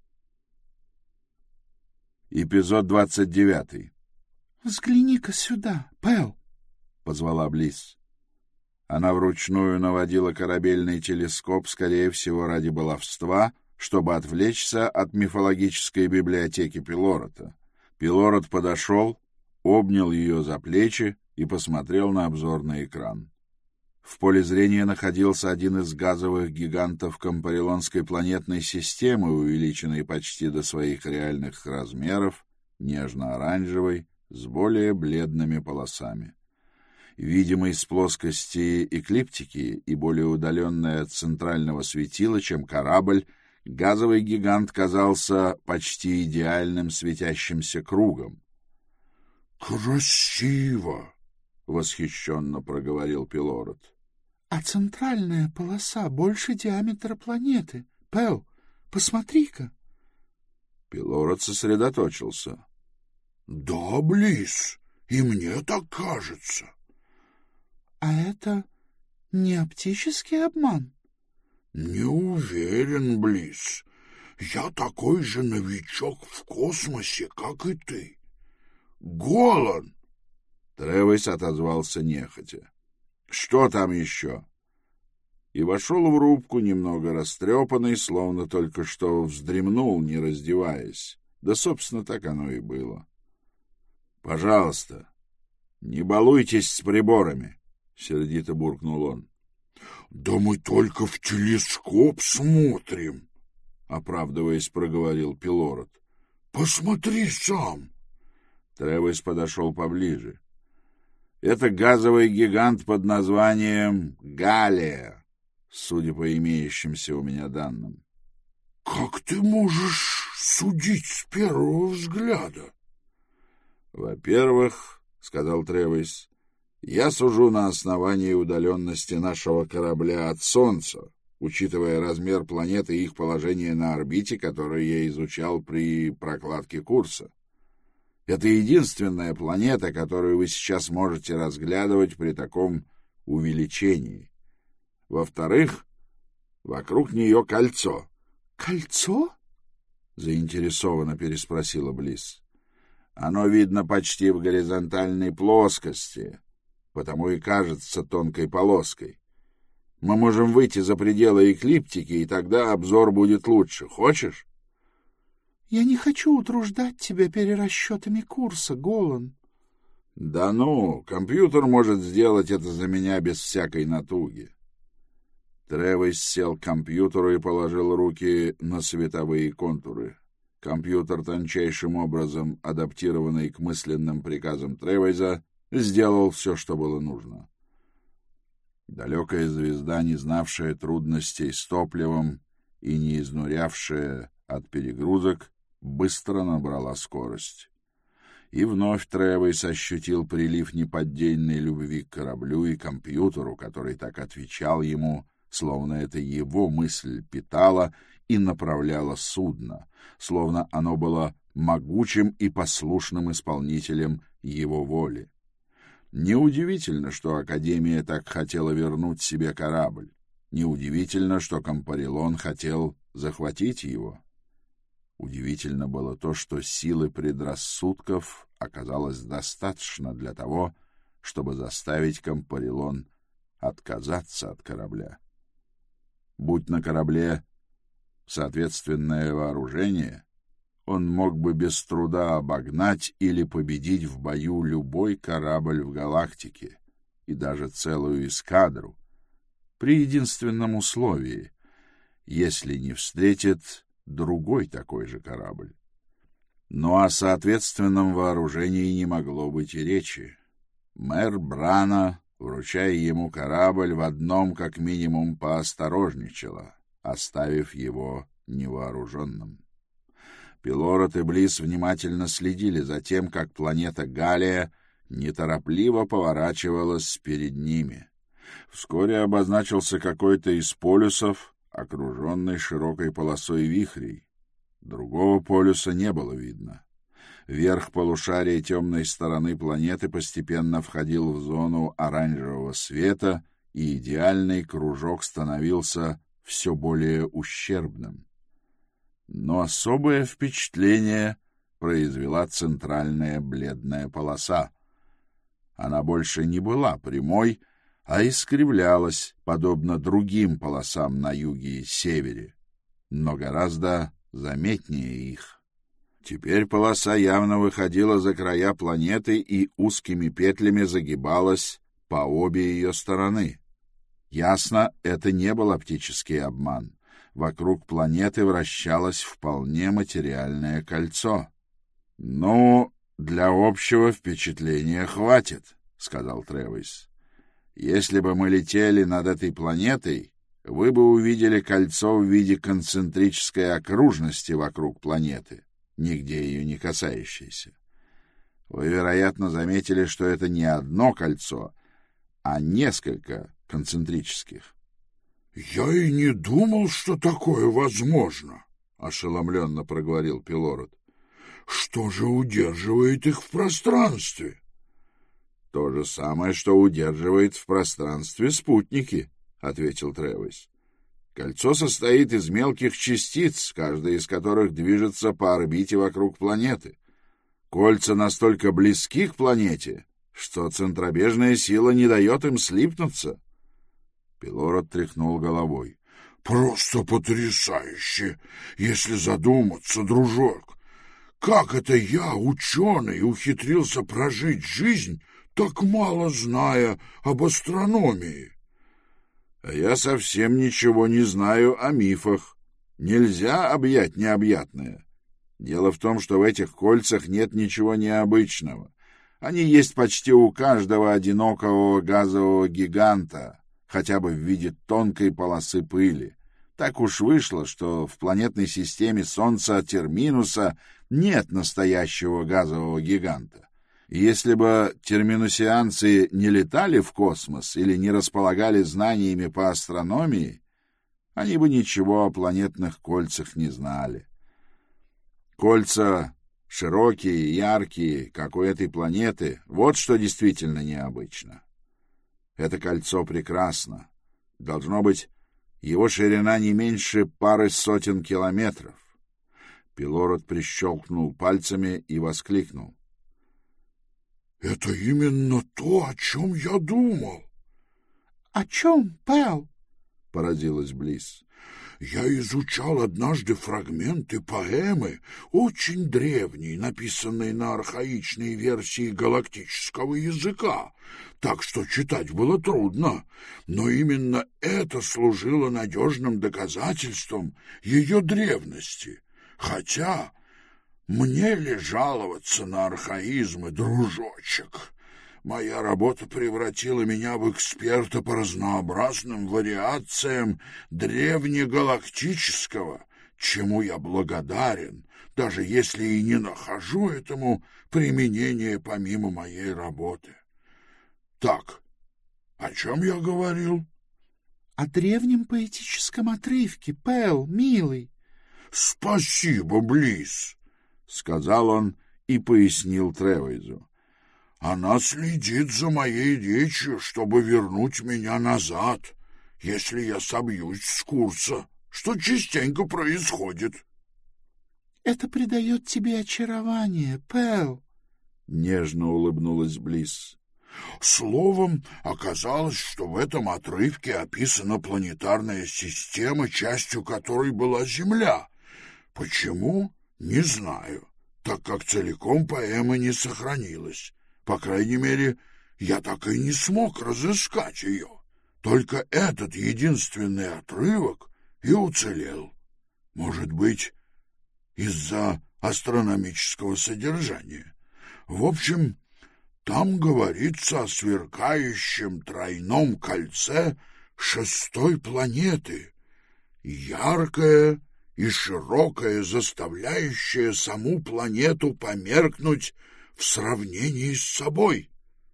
Эпизод двадцать девятый. — Взгляни-ка сюда, Пэл, — позвала Близ. Она вручную наводила корабельный телескоп, скорее всего, ради баловства, чтобы отвлечься от мифологической библиотеки Пилорота. Пилорот подошел, обнял ее за плечи и посмотрел на обзорный экран. В поле зрения находился один из газовых гигантов Компарилонской планетной системы, увеличенный почти до своих реальных размеров, нежно-оранжевый, с более бледными полосами. Видимый с плоскости эклиптики и более удаленный от центрального светила, чем корабль, газовый гигант казался почти идеальным светящимся кругом. — Красиво! — восхищенно проговорил Пилород. — а центральная полоса больше диаметра планеты. Пэл, посмотри-ка. Пилород сосредоточился. — Да, Близ, и мне так кажется. — А это не оптический обман? — Не уверен, Близ. Я такой же новичок в космосе, как и ты. Голан! Тревис отозвался нехотя. — Что там еще? И вошел в рубку, немного растрепанный, словно только что вздремнул, не раздеваясь. Да, собственно, так оно и было. — Пожалуйста, не балуйтесь с приборами, — сердито буркнул он. — Да мы только в телескоп смотрим, — оправдываясь, проговорил Пилород. — Посмотри сам. Тревис подошел поближе. Это газовый гигант под названием Галлия, судя по имеющимся у меня данным. — Как ты можешь судить с первого взгляда? — Во-первых, — сказал Тревис, Я сужу на основании удаленности нашего корабля от Солнца, учитывая размер планеты и их положение на орбите, которое я изучал при прокладке курса. Это единственная планета, которую вы сейчас можете разглядывать при таком увеличении. Во-вторых, вокруг нее кольцо. — Кольцо? — заинтересованно переспросила Блисс. — Оно видно почти в горизонтальной плоскости, потому и кажется тонкой полоской. Мы можем выйти за пределы эклиптики, и тогда обзор будет лучше. Хочешь? — Я не хочу утруждать тебя перерасчетами курса, Голан. — Да ну, компьютер может сделать это за меня без всякой натуги. Тревис сел к компьютеру и положил руки на световые контуры. Компьютер, тончайшим образом адаптированный к мысленным приказам Тревиса, сделал все, что было нужно. Далекая звезда, не знавшая трудностей с топливом и не изнурявшая от перегрузок, быстро набрала скорость. И вновь Тревис ощутил прилив неподдельной любви к кораблю и компьютеру, который так отвечал ему, словно это его мысль питала и направляла судно, словно оно было могучим и послушным исполнителем его воли. Неудивительно, что Академия так хотела вернуть себе корабль. Неудивительно, что Компарилон хотел захватить его. Удивительно было то, что силы предрассудков оказалось достаточно для того, чтобы заставить Компарилон отказаться от корабля. Будь на корабле соответственное вооружение, он мог бы без труда обогнать или победить в бою любой корабль в галактике и даже целую эскадру, при единственном условии, если не встретит другой такой же корабль. Но о соответственном вооружении не могло быть и речи. Мэр Брана, вручая ему корабль, в одном как минимум поосторожничала, оставив его невооруженным. Пилород и Блисс внимательно следили за тем, как планета Галия неторопливо поворачивалась перед ними. Вскоре обозначился какой-то из полюсов, окруженный широкой полосой вихрей. Другого полюса не было видно. Верх полушария темной стороны планеты постепенно входил в зону оранжевого света, и идеальный кружок становился все более ущербным. Но особое впечатление произвела центральная бледная полоса. Она больше не была прямой, а искривлялась, подобно другим полосам на юге и севере, но гораздо заметнее их. Теперь полоса явно выходила за края планеты и узкими петлями загибалась по обе ее стороны. Ясно, это не был оптический обман. Вокруг планеты вращалось вполне материальное кольцо. — Ну, для общего впечатления хватит, — сказал Тревис. — Если бы мы летели над этой планетой, вы бы увидели кольцо в виде концентрической окружности вокруг планеты, нигде ее не касающейся. Вы, вероятно, заметили, что это не одно кольцо, а несколько концентрических. — Я и не думал, что такое возможно, — ошеломленно проговорил Пилород. — Что же удерживает их в пространстве? — То же самое, что удерживает в пространстве спутники, — ответил Тревис. — Кольцо состоит из мелких частиц, каждая из которых движется по орбите вокруг планеты. Кольца настолько близки к планете, что центробежная сила не дает им слипнуться. Пилород тряхнул головой. — Просто потрясающе, если задуматься, дружок. Как это я, ученый, ухитрился прожить жизнь, так мало зная об астрономии? — А я совсем ничего не знаю о мифах. Нельзя объять необъятное. Дело в том, что в этих кольцах нет ничего необычного. Они есть почти у каждого одинокого газового гиганта, хотя бы в виде тонкой полосы пыли. Так уж вышло, что в планетной системе Солнца Терминуса нет настоящего газового гиганта. Если бы терминусианцы не летали в космос или не располагали знаниями по астрономии, они бы ничего о планетных кольцах не знали. Кольца широкие, яркие, как у этой планеты, вот что действительно необычно. Это кольцо прекрасно. Должно быть, его ширина не меньше пары сотен километров. Пилород прищелкнул пальцами и воскликнул. — Это именно то, о чем я думал. — О чем, Пэл? — поразилась Близ. — Я изучал однажды фрагменты поэмы, очень древней, написанной на архаичной версии галактического языка, так что читать было трудно, но именно это служило надежным доказательством ее древности. Хотя мне ли жаловаться на архаизмы, дружочек? Моя работа превратила меня в эксперта по разнообразным вариациям древнегалактического, чему я благодарен, даже если и не нахожу этому применения помимо моей работы. Так, о чем я говорил? — О древнем поэтическом отрывке, Пэл, милый. — Спасибо, Близ, — сказал он и пояснил Тревейзу. Она следит за моей речью, чтобы вернуть меня назад, если я собьюсь с курса, что частенько происходит. — Это придает тебе очарование, Пэл. Нежно улыбнулась Близ. Словом, оказалось, что в этом отрывке описана планетарная система, частью которой была Земля. Почему? Не знаю, так как целиком поэма не сохранилась. По крайней мере, я так и не смог разыскать ее. Только этот единственный отрывок и уцелел. Может быть, из-за астрономического содержания. В общем, там говорится о сверкающем тройном кольце шестой планеты, яркое и широкое, заставляющее саму планету померкнуть в сравнении с собой.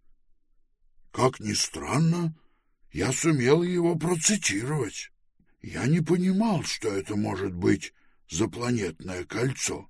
Как ни странно, я сумел его процитировать. Я не понимал, что это может быть за планетное кольцо.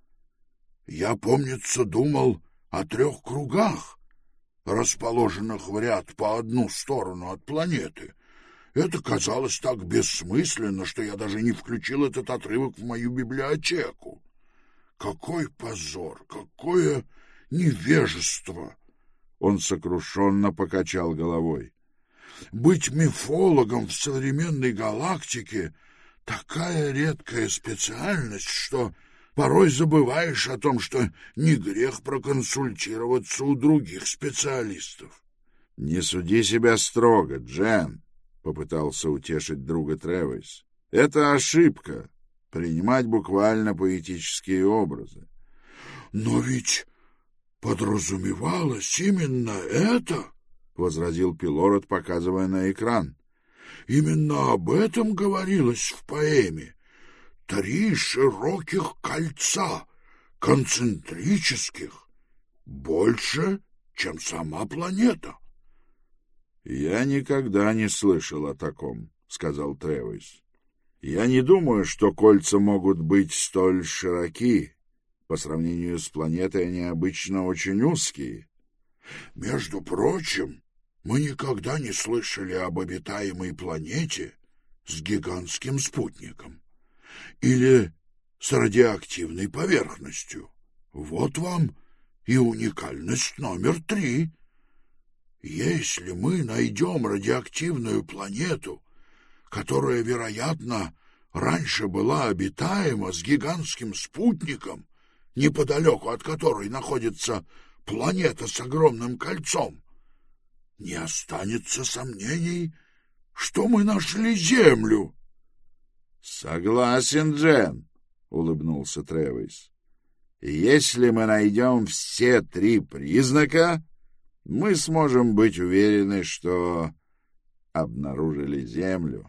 Я, помнится, думал о трех кругах, расположенных в ряд по одну сторону от планеты. Это казалось так бессмысленно, что я даже не включил этот отрывок в мою библиотеку. Какой позор, какое невежество! Он сокрушенно покачал головой. Быть мифологом в современной галактике — такая редкая специальность, что порой забываешь о том, что не грех проконсультироваться у других специалистов. — Не суди себя строго, Джен, — попытался утешить друга Тревейз. — Это ошибка — принимать буквально поэтические образы. — Но ведь подразумевалось именно это, — возразил Пилород, показывая на экран. — Именно об этом говорилось в поэме. Три широких кольца, концентрических, больше, чем сама планета. — Я никогда не слышал о таком, — сказал Тревейз. — Я не думаю, что кольца могут быть столь широки. По сравнению с планетой они обычно очень узкие. — Между прочим, мы никогда не слышали об обитаемой планете с гигантским спутником или с радиоактивной поверхностью. Вот вам и уникальность номер три. Если мы найдем радиоактивную планету, которая, вероятно, раньше была обитаема с гигантским спутником, неподалеку от которой находится планета с огромным кольцом, не останется сомнений, что мы нашли Землю. — Согласен, Джен, — улыбнулся Тревейз. — Если мы найдем все три признака, мы сможем быть уверены, что обнаружили Землю.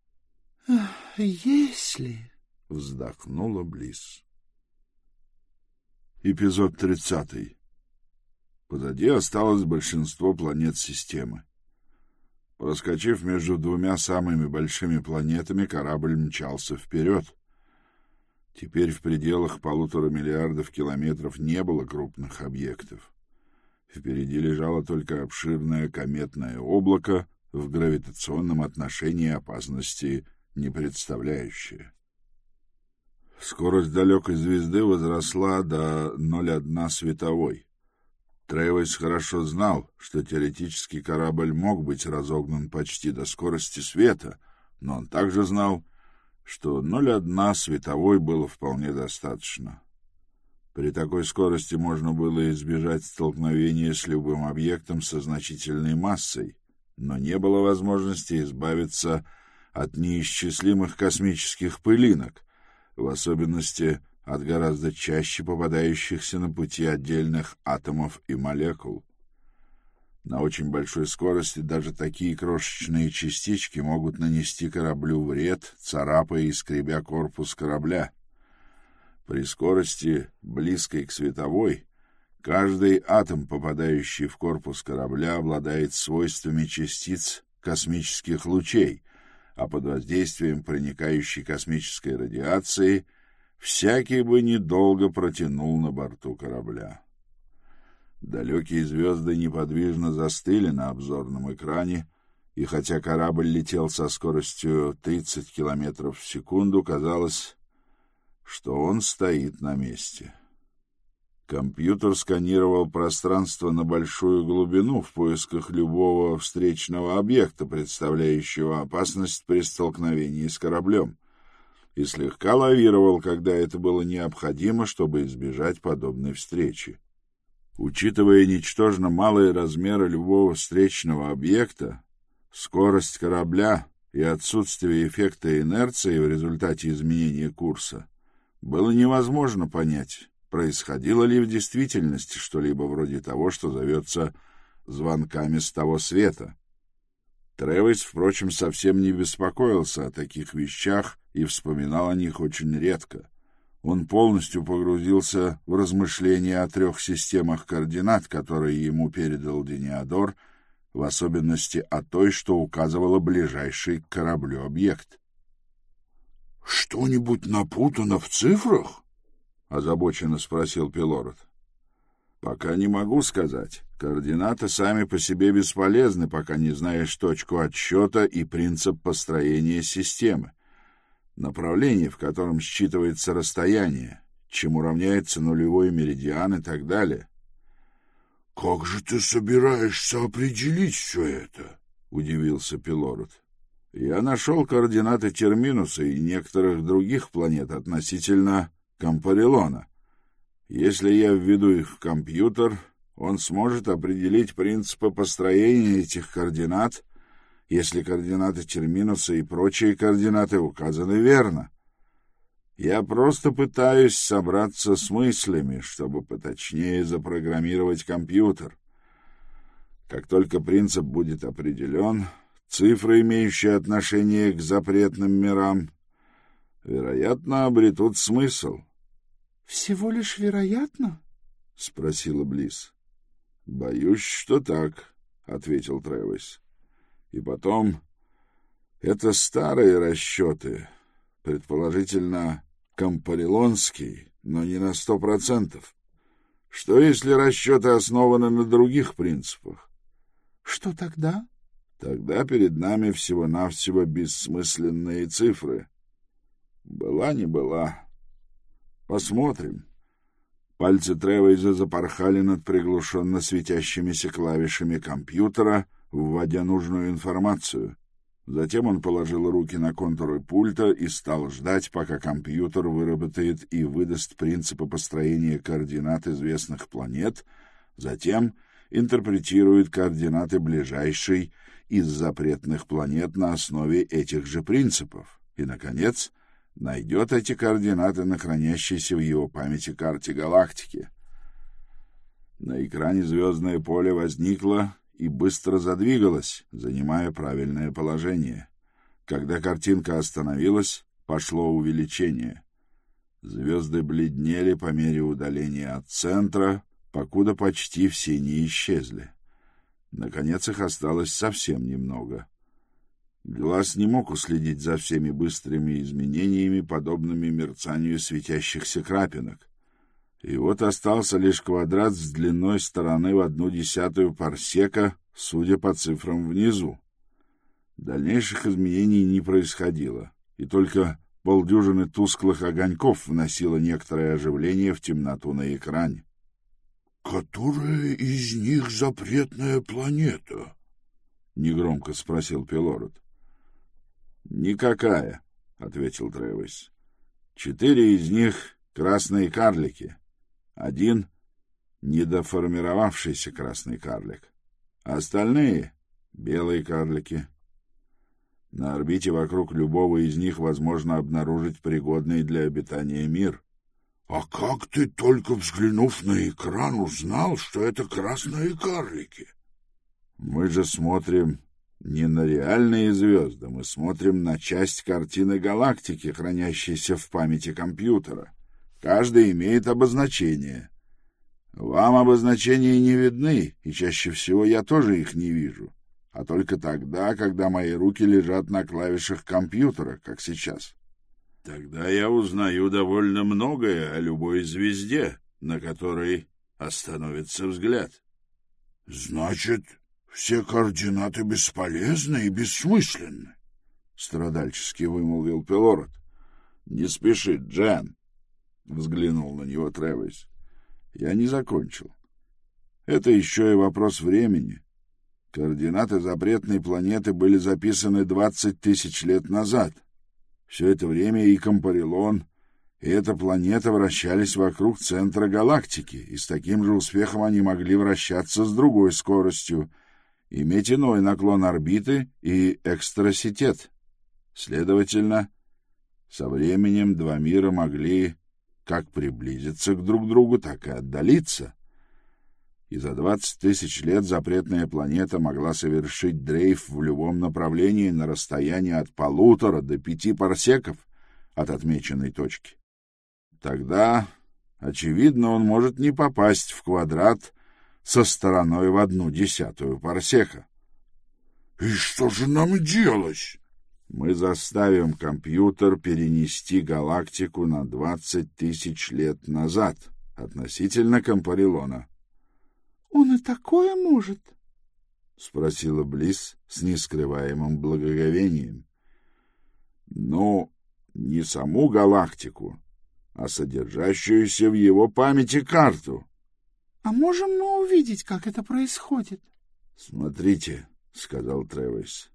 — Если... — вздохнула Близ. Эпизод тридцатый. Позади осталось большинство планет системы. Проскочив между двумя самыми большими планетами, корабль мчался вперед. Теперь в пределах полутора миллиардов километров не было крупных объектов. Впереди лежало только обширное кометное облако, в гравитационном отношении опасности не представляющее. Скорость далекой звезды возросла до ноль целых одна световой. Трейвис хорошо знал, что теоретически корабль мог быть разогнан почти до скорости света, но он также знал, что ноль целых одна световой было вполне достаточно. При такой скорости можно было избежать столкновения с любым объектом со значительной массой, но не было возможности избавиться от неисчислимых космических пылинок, в особенности от гораздо чаще попадающихся на пути отдельных атомов и молекул. На очень большой скорости даже такие крошечные частички могут нанести кораблю вред, царапая и скребя корпус корабля. При скорости, близкой к световой, каждый атом, попадающий в корпус корабля, обладает свойствами частиц космических лучей, а под воздействием проникающей космической радиации всякий бы недолго протянул на борту корабля. Далекие звезды неподвижно застыли на обзорном экране, и хотя корабль летел со скоростью тридцать километров в секунду, казалось, что он стоит на месте. Компьютер сканировал пространство на большую глубину в поисках любого встречного объекта, представляющего опасность при столкновении с кораблем, и слегка лавировал, когда это было необходимо, чтобы избежать подобной встречи. Учитывая ничтожно малые размеры любого встречного объекта, скорость корабля и отсутствие эффекта инерции в результате изменения курса, было невозможно понять, происходило ли в действительности что-либо вроде того, что зовется звонками с того света. Трейвис, впрочем, совсем не беспокоился о таких вещах и вспоминал о них очень редко. Он полностью погрузился в размышления о трех системах координат, которые ему передал Дениадор, в особенности о той, что указывала ближайший к кораблю объект. — Что-нибудь напутано в цифрах? — озабоченно спросил Пилород. — Пока не могу сказать. Координаты сами по себе бесполезны, пока не знаешь точку отсчета и принцип построения системы. Направление, в котором считывается расстояние, чему равняется нулевой меридиан и так далее. — Как же ты собираешься определить все это? — удивился Пилород. — Я нашел координаты Терминуса и некоторых других планет относительно Кампарилона. Если я введу их в компьютер, он сможет определить принципы построения этих координат, если координаты Терминуса и прочие координаты указаны верно. Я просто пытаюсь собраться с мыслями, чтобы поточнее запрограммировать компьютер. Как только принцип будет определен, цифры, имеющие отношение к запретным мирам, вероятно, обретут смысл. — Всего лишь вероятно? — спросила Близ. — Боюсь, что так, — ответил Трейвис. — И потом, это старые расчеты, предположительно кампарилонские, но не на сто процентов. Что, если расчеты основаны на других принципах? — Что тогда? — Тогда перед нами всего-навсего бессмысленные цифры. Была не была. Посмотрим. Пальцы Трейвиса запорхали над приглушенно светящимися клавишами компьютера, вводя нужную информацию. Затем он положил руки на контуры пульта и стал ждать, пока компьютер выработает и выдаст принципы построения координат известных планет, затем интерпретирует координаты ближайшей из запретных планет на основе этих же принципов и, наконец, найдет эти координаты на хранящейся в его памяти карте галактики. На экране звездное поле возникло и быстро задвигалось, занимая правильное положение. Когда картинка остановилась, пошло увеличение. Звезды бледнели по мере удаления от центра, покуда почти все не исчезли. Наконец их осталось совсем немного. Глаз не мог уследить за всеми быстрыми изменениями, подобными мерцанию светящихся крапинок. И вот остался лишь квадрат с длиной стороны в одну десятую парсека, судя по цифрам внизу. Дальнейших изменений не происходило, и только полдюжины тусклых огоньков вносило некоторое оживление в темноту на экране. — Которая из них запретная планета? — негромко спросил Пилород. — Никакая, — ответил Тревис. — Четыре из них — красные карлики. Один — недоформировавшийся красный карлик. Остальные — белые карлики. На орбите вокруг любого из них возможно обнаружить пригодный для обитания мир. — А как ты, только взглянув на экран, узнал, что это красные карлики? — Мы же смотрим не на реальные звезды, мы смотрим на часть картины галактики, хранящейся в памяти компьютера. Каждый имеет обозначение. Вам обозначения не видны, и чаще всего я тоже их не вижу, а только тогда, когда мои руки лежат на клавишах компьютера, как сейчас. Тогда я узнаю довольно многое о любой звезде, на которой остановится взгляд. — Значит, все координаты бесполезны и бессмысленны? — страдальчески вымолвил Пилород. — Не спеши, Джен, — взглянул на него Тревис. — Я не закончил. Это еще и вопрос времени. Координаты запретной планеты были записаны двадцать тысяч лет назад. Все это время и Компарилон, и эта планета вращались вокруг центра галактики, и с таким же успехом они могли вращаться с другой скоростью, иметь иной наклон орбиты и экстраситет. Следовательно, со временем два мира могли как приблизиться к друг другу, так и отдалиться. И за двадцать тысяч лет запретная планета могла совершить дрейф в любом направлении на расстоянии от полутора до пяти парсеков от отмеченной точки. Тогда, очевидно, он может не попасть в квадрат со стороной в одну десятую парсека. — И что же нам делать? — Мы заставим компьютер перенести галактику на двадцать тысяч лет назад относительно Компарилона. — Он и такое может? — спросила Близ с нескрываемым благоговением. — Ну, не саму галактику, а содержащуюся в его памяти карту. — А можем мы увидеть, как это происходит? — Смотрите, — сказал Тревис.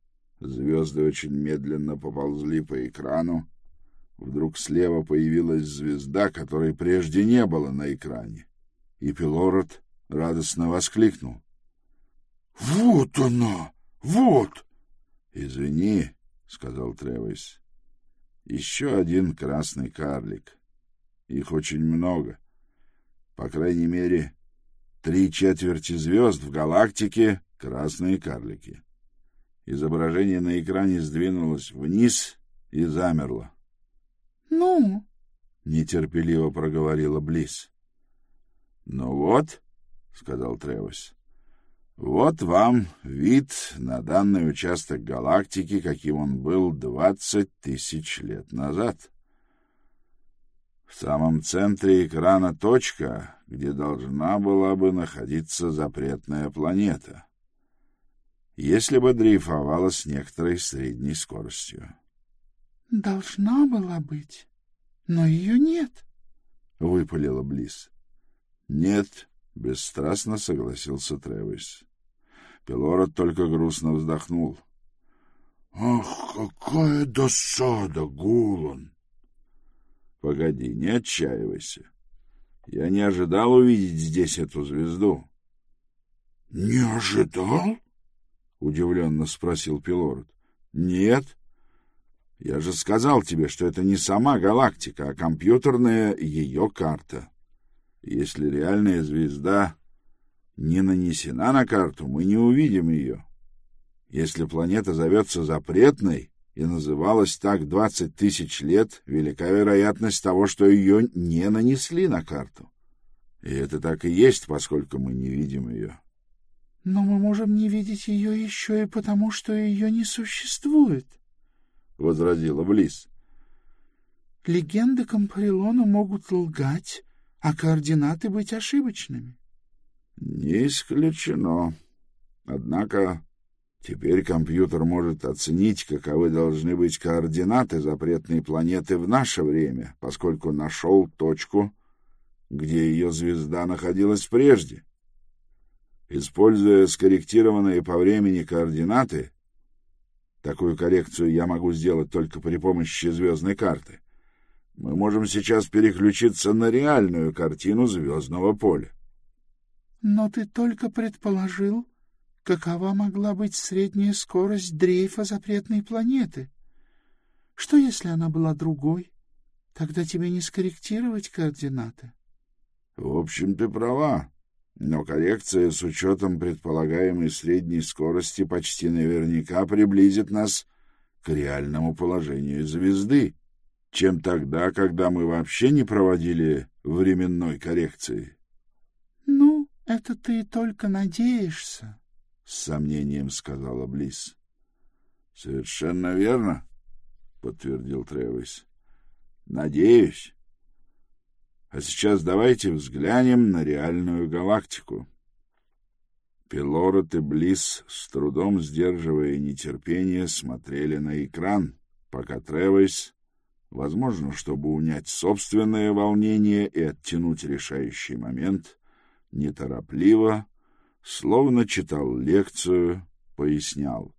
Звезды очень медленно поползли по экрану. Вдруг слева появилась звезда, которой прежде не было на экране. И Пилород радостно воскликнул. — Вот она! Вот! — Извини, — сказал Тревис. — Еще один красный карлик. Их очень много. По крайней мере, три четверти звезд в галактике — красные карлики. Изображение на экране сдвинулось вниз и замерло. — Ну? — нетерпеливо проговорила Близ. — Ну вот, — сказал Тревис, — вот вам вид на данный участок галактики, каким он был двадцать тысяч лет назад. В самом центре экрана точка, где должна была бы находиться запретная планета, если бы дрейфовала с некоторой средней скоростью. — Должна была быть, но ее нет, — выпалила Близ. — Нет, — бесстрастно согласился Тревис. Пилород только грустно вздохнул. — Ах, какая досада, Гулан! — Погоди, не отчаивайся. Я не ожидал увидеть здесь эту звезду. — Не ожидал? — удивленно спросил Пилород. — Нет. Я же сказал тебе, что это не сама галактика, а компьютерная ее карта. Если реальная звезда не нанесена на карту, мы не увидим ее. Если планета зовется запретной и называлась так двадцать тысяч лет, велика вероятность того, что ее не нанесли на карту. И это так и есть, поскольку мы не видим ее. — Но мы можем не видеть ее еще и потому, что ее не существует, — возразила Близ. — Легенды Кампарилона могут лгать, а координаты быть ошибочными. — Не исключено. Однако теперь компьютер может оценить, каковы должны быть координаты запретной планеты в наше время, поскольку нашел точку, где ее звезда находилась прежде. Используя скорректированные по времени координаты, такую коррекцию я могу сделать только при помощи звездной карты, мы можем сейчас переключиться на реальную картину звездного поля. — Но ты только предположил, какова могла быть средняя скорость дрейфа запретной планеты. Что, если она была другой? Тогда тебе не скорректировать координаты. — В общем, ты права, но коррекция с учетом предполагаемой средней скорости почти наверняка приблизит нас к реальному положению звезды, чем тогда, когда мы вообще не проводили временной коррекции. — Ну, это ты только надеешься, — с сомнением сказала Близ. — Совершенно верно, — подтвердил Тревис. — Надеюсь. А сейчас давайте взглянем на реальную галактику. Пилород и Близ, с трудом сдерживая нетерпение, смотрели на экран, пока Тревис, возможно, чтобы унять собственное волнение и оттянуть решающий момент, неторопливо, словно читал лекцию, пояснял.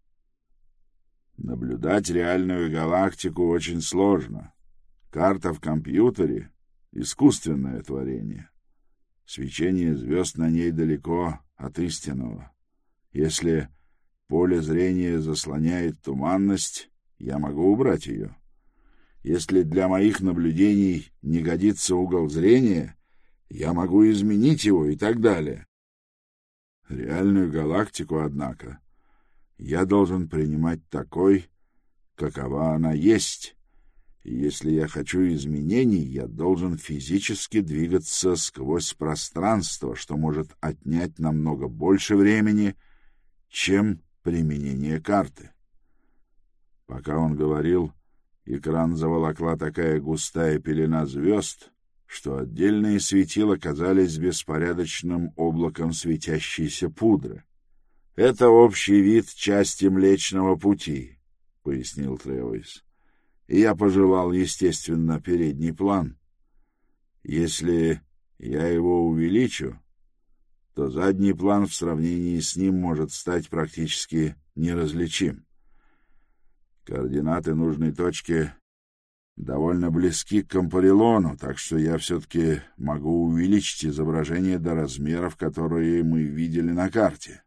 Наблюдать реальную галактику очень сложно. Карта в компьютере — искусственное творение. Свечение звезд на ней далеко от истинного. Если поле зрения заслоняет туманность, я могу убрать ее. Если для моих наблюдений не годится угол зрения, я могу изменить его и так далее. Реальную галактику, однако, я должен принимать такой, какова она есть. И если я хочу изменений, я должен физически двигаться сквозь пространство, что может отнять намного больше времени, чем применение карты. Пока он говорил, экран заволокла такая густая пелена звезд, что отдельные светила казались беспорядочным облаком светящейся пудры. — Это общий вид части Млечного Пути, — пояснил Тревис. И я пожелал, естественно, передний план. Если я его увеличу, то задний план в сравнении с ним может стать практически неразличим. Координаты нужной точки довольно близки к Кампарилону, так что я все-таки могу увеличить изображение до размеров, которые мы видели на карте.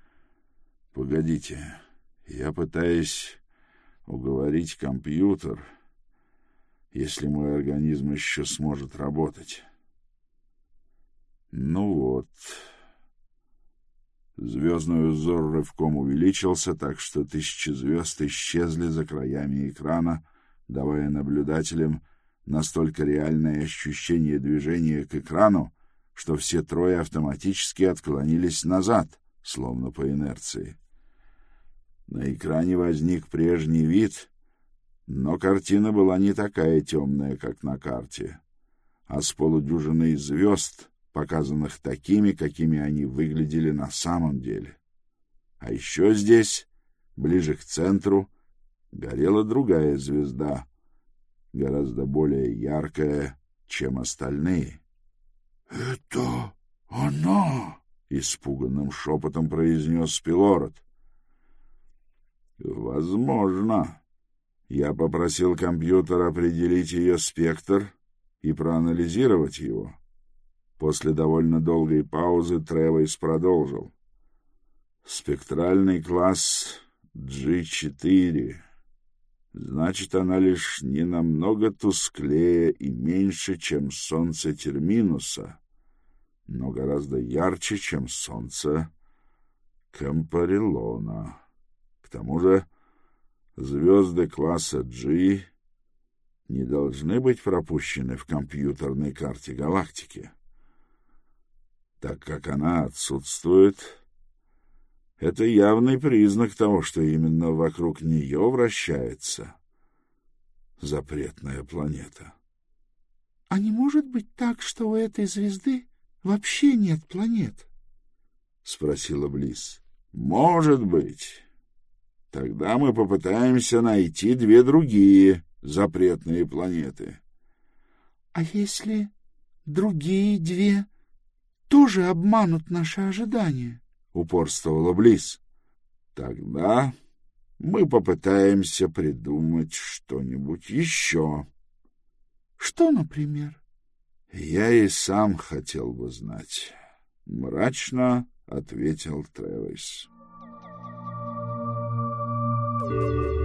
Погодите, я пытаюсь уговорить компьютер, если мой организм еще сможет работать. Ну вот. Звездный узор рывком увеличился, так что тысячи звезд исчезли за краями экрана, давая наблюдателям настолько реальное ощущение движения к экрану, что все трое автоматически отклонились назад, словно по инерции. На экране возник прежний вид, но картина была не такая темная, как на карте, а с полудюжиной звезд, показанных такими, какими они выглядели на самом деле. А еще здесь, ближе к центру, горела другая звезда, гораздо более яркая, чем остальные. — Это она! — испуганным шепотом произнес Пилород. — Возможно. Я попросил компьютер определить ее спектр и проанализировать его. После довольно долгой паузы Тревис продолжил. Спектральный класс джи четыре. Значит, она лишь не намного тусклее и меньше, чем солнце Терминуса, но гораздо ярче, чем солнце Кампарилона. К тому же звезды класса G не должны быть пропущены в компьютерной карте галактики. Так как она отсутствует, это явный признак того, что именно вокруг нее вращается запретная планета. — А не может быть так, что у этой звезды вообще нет планет? — спросила Близ. — Может быть. Тогда мы попытаемся найти две другие запретные планеты. — А если другие две тоже обманут наши ожидания? — упорствовала Близ. — Тогда мы попытаемся придумать что-нибудь еще. — Что, например? — Я и сам хотел бы знать, — мрачно ответил Тревис. Thank you.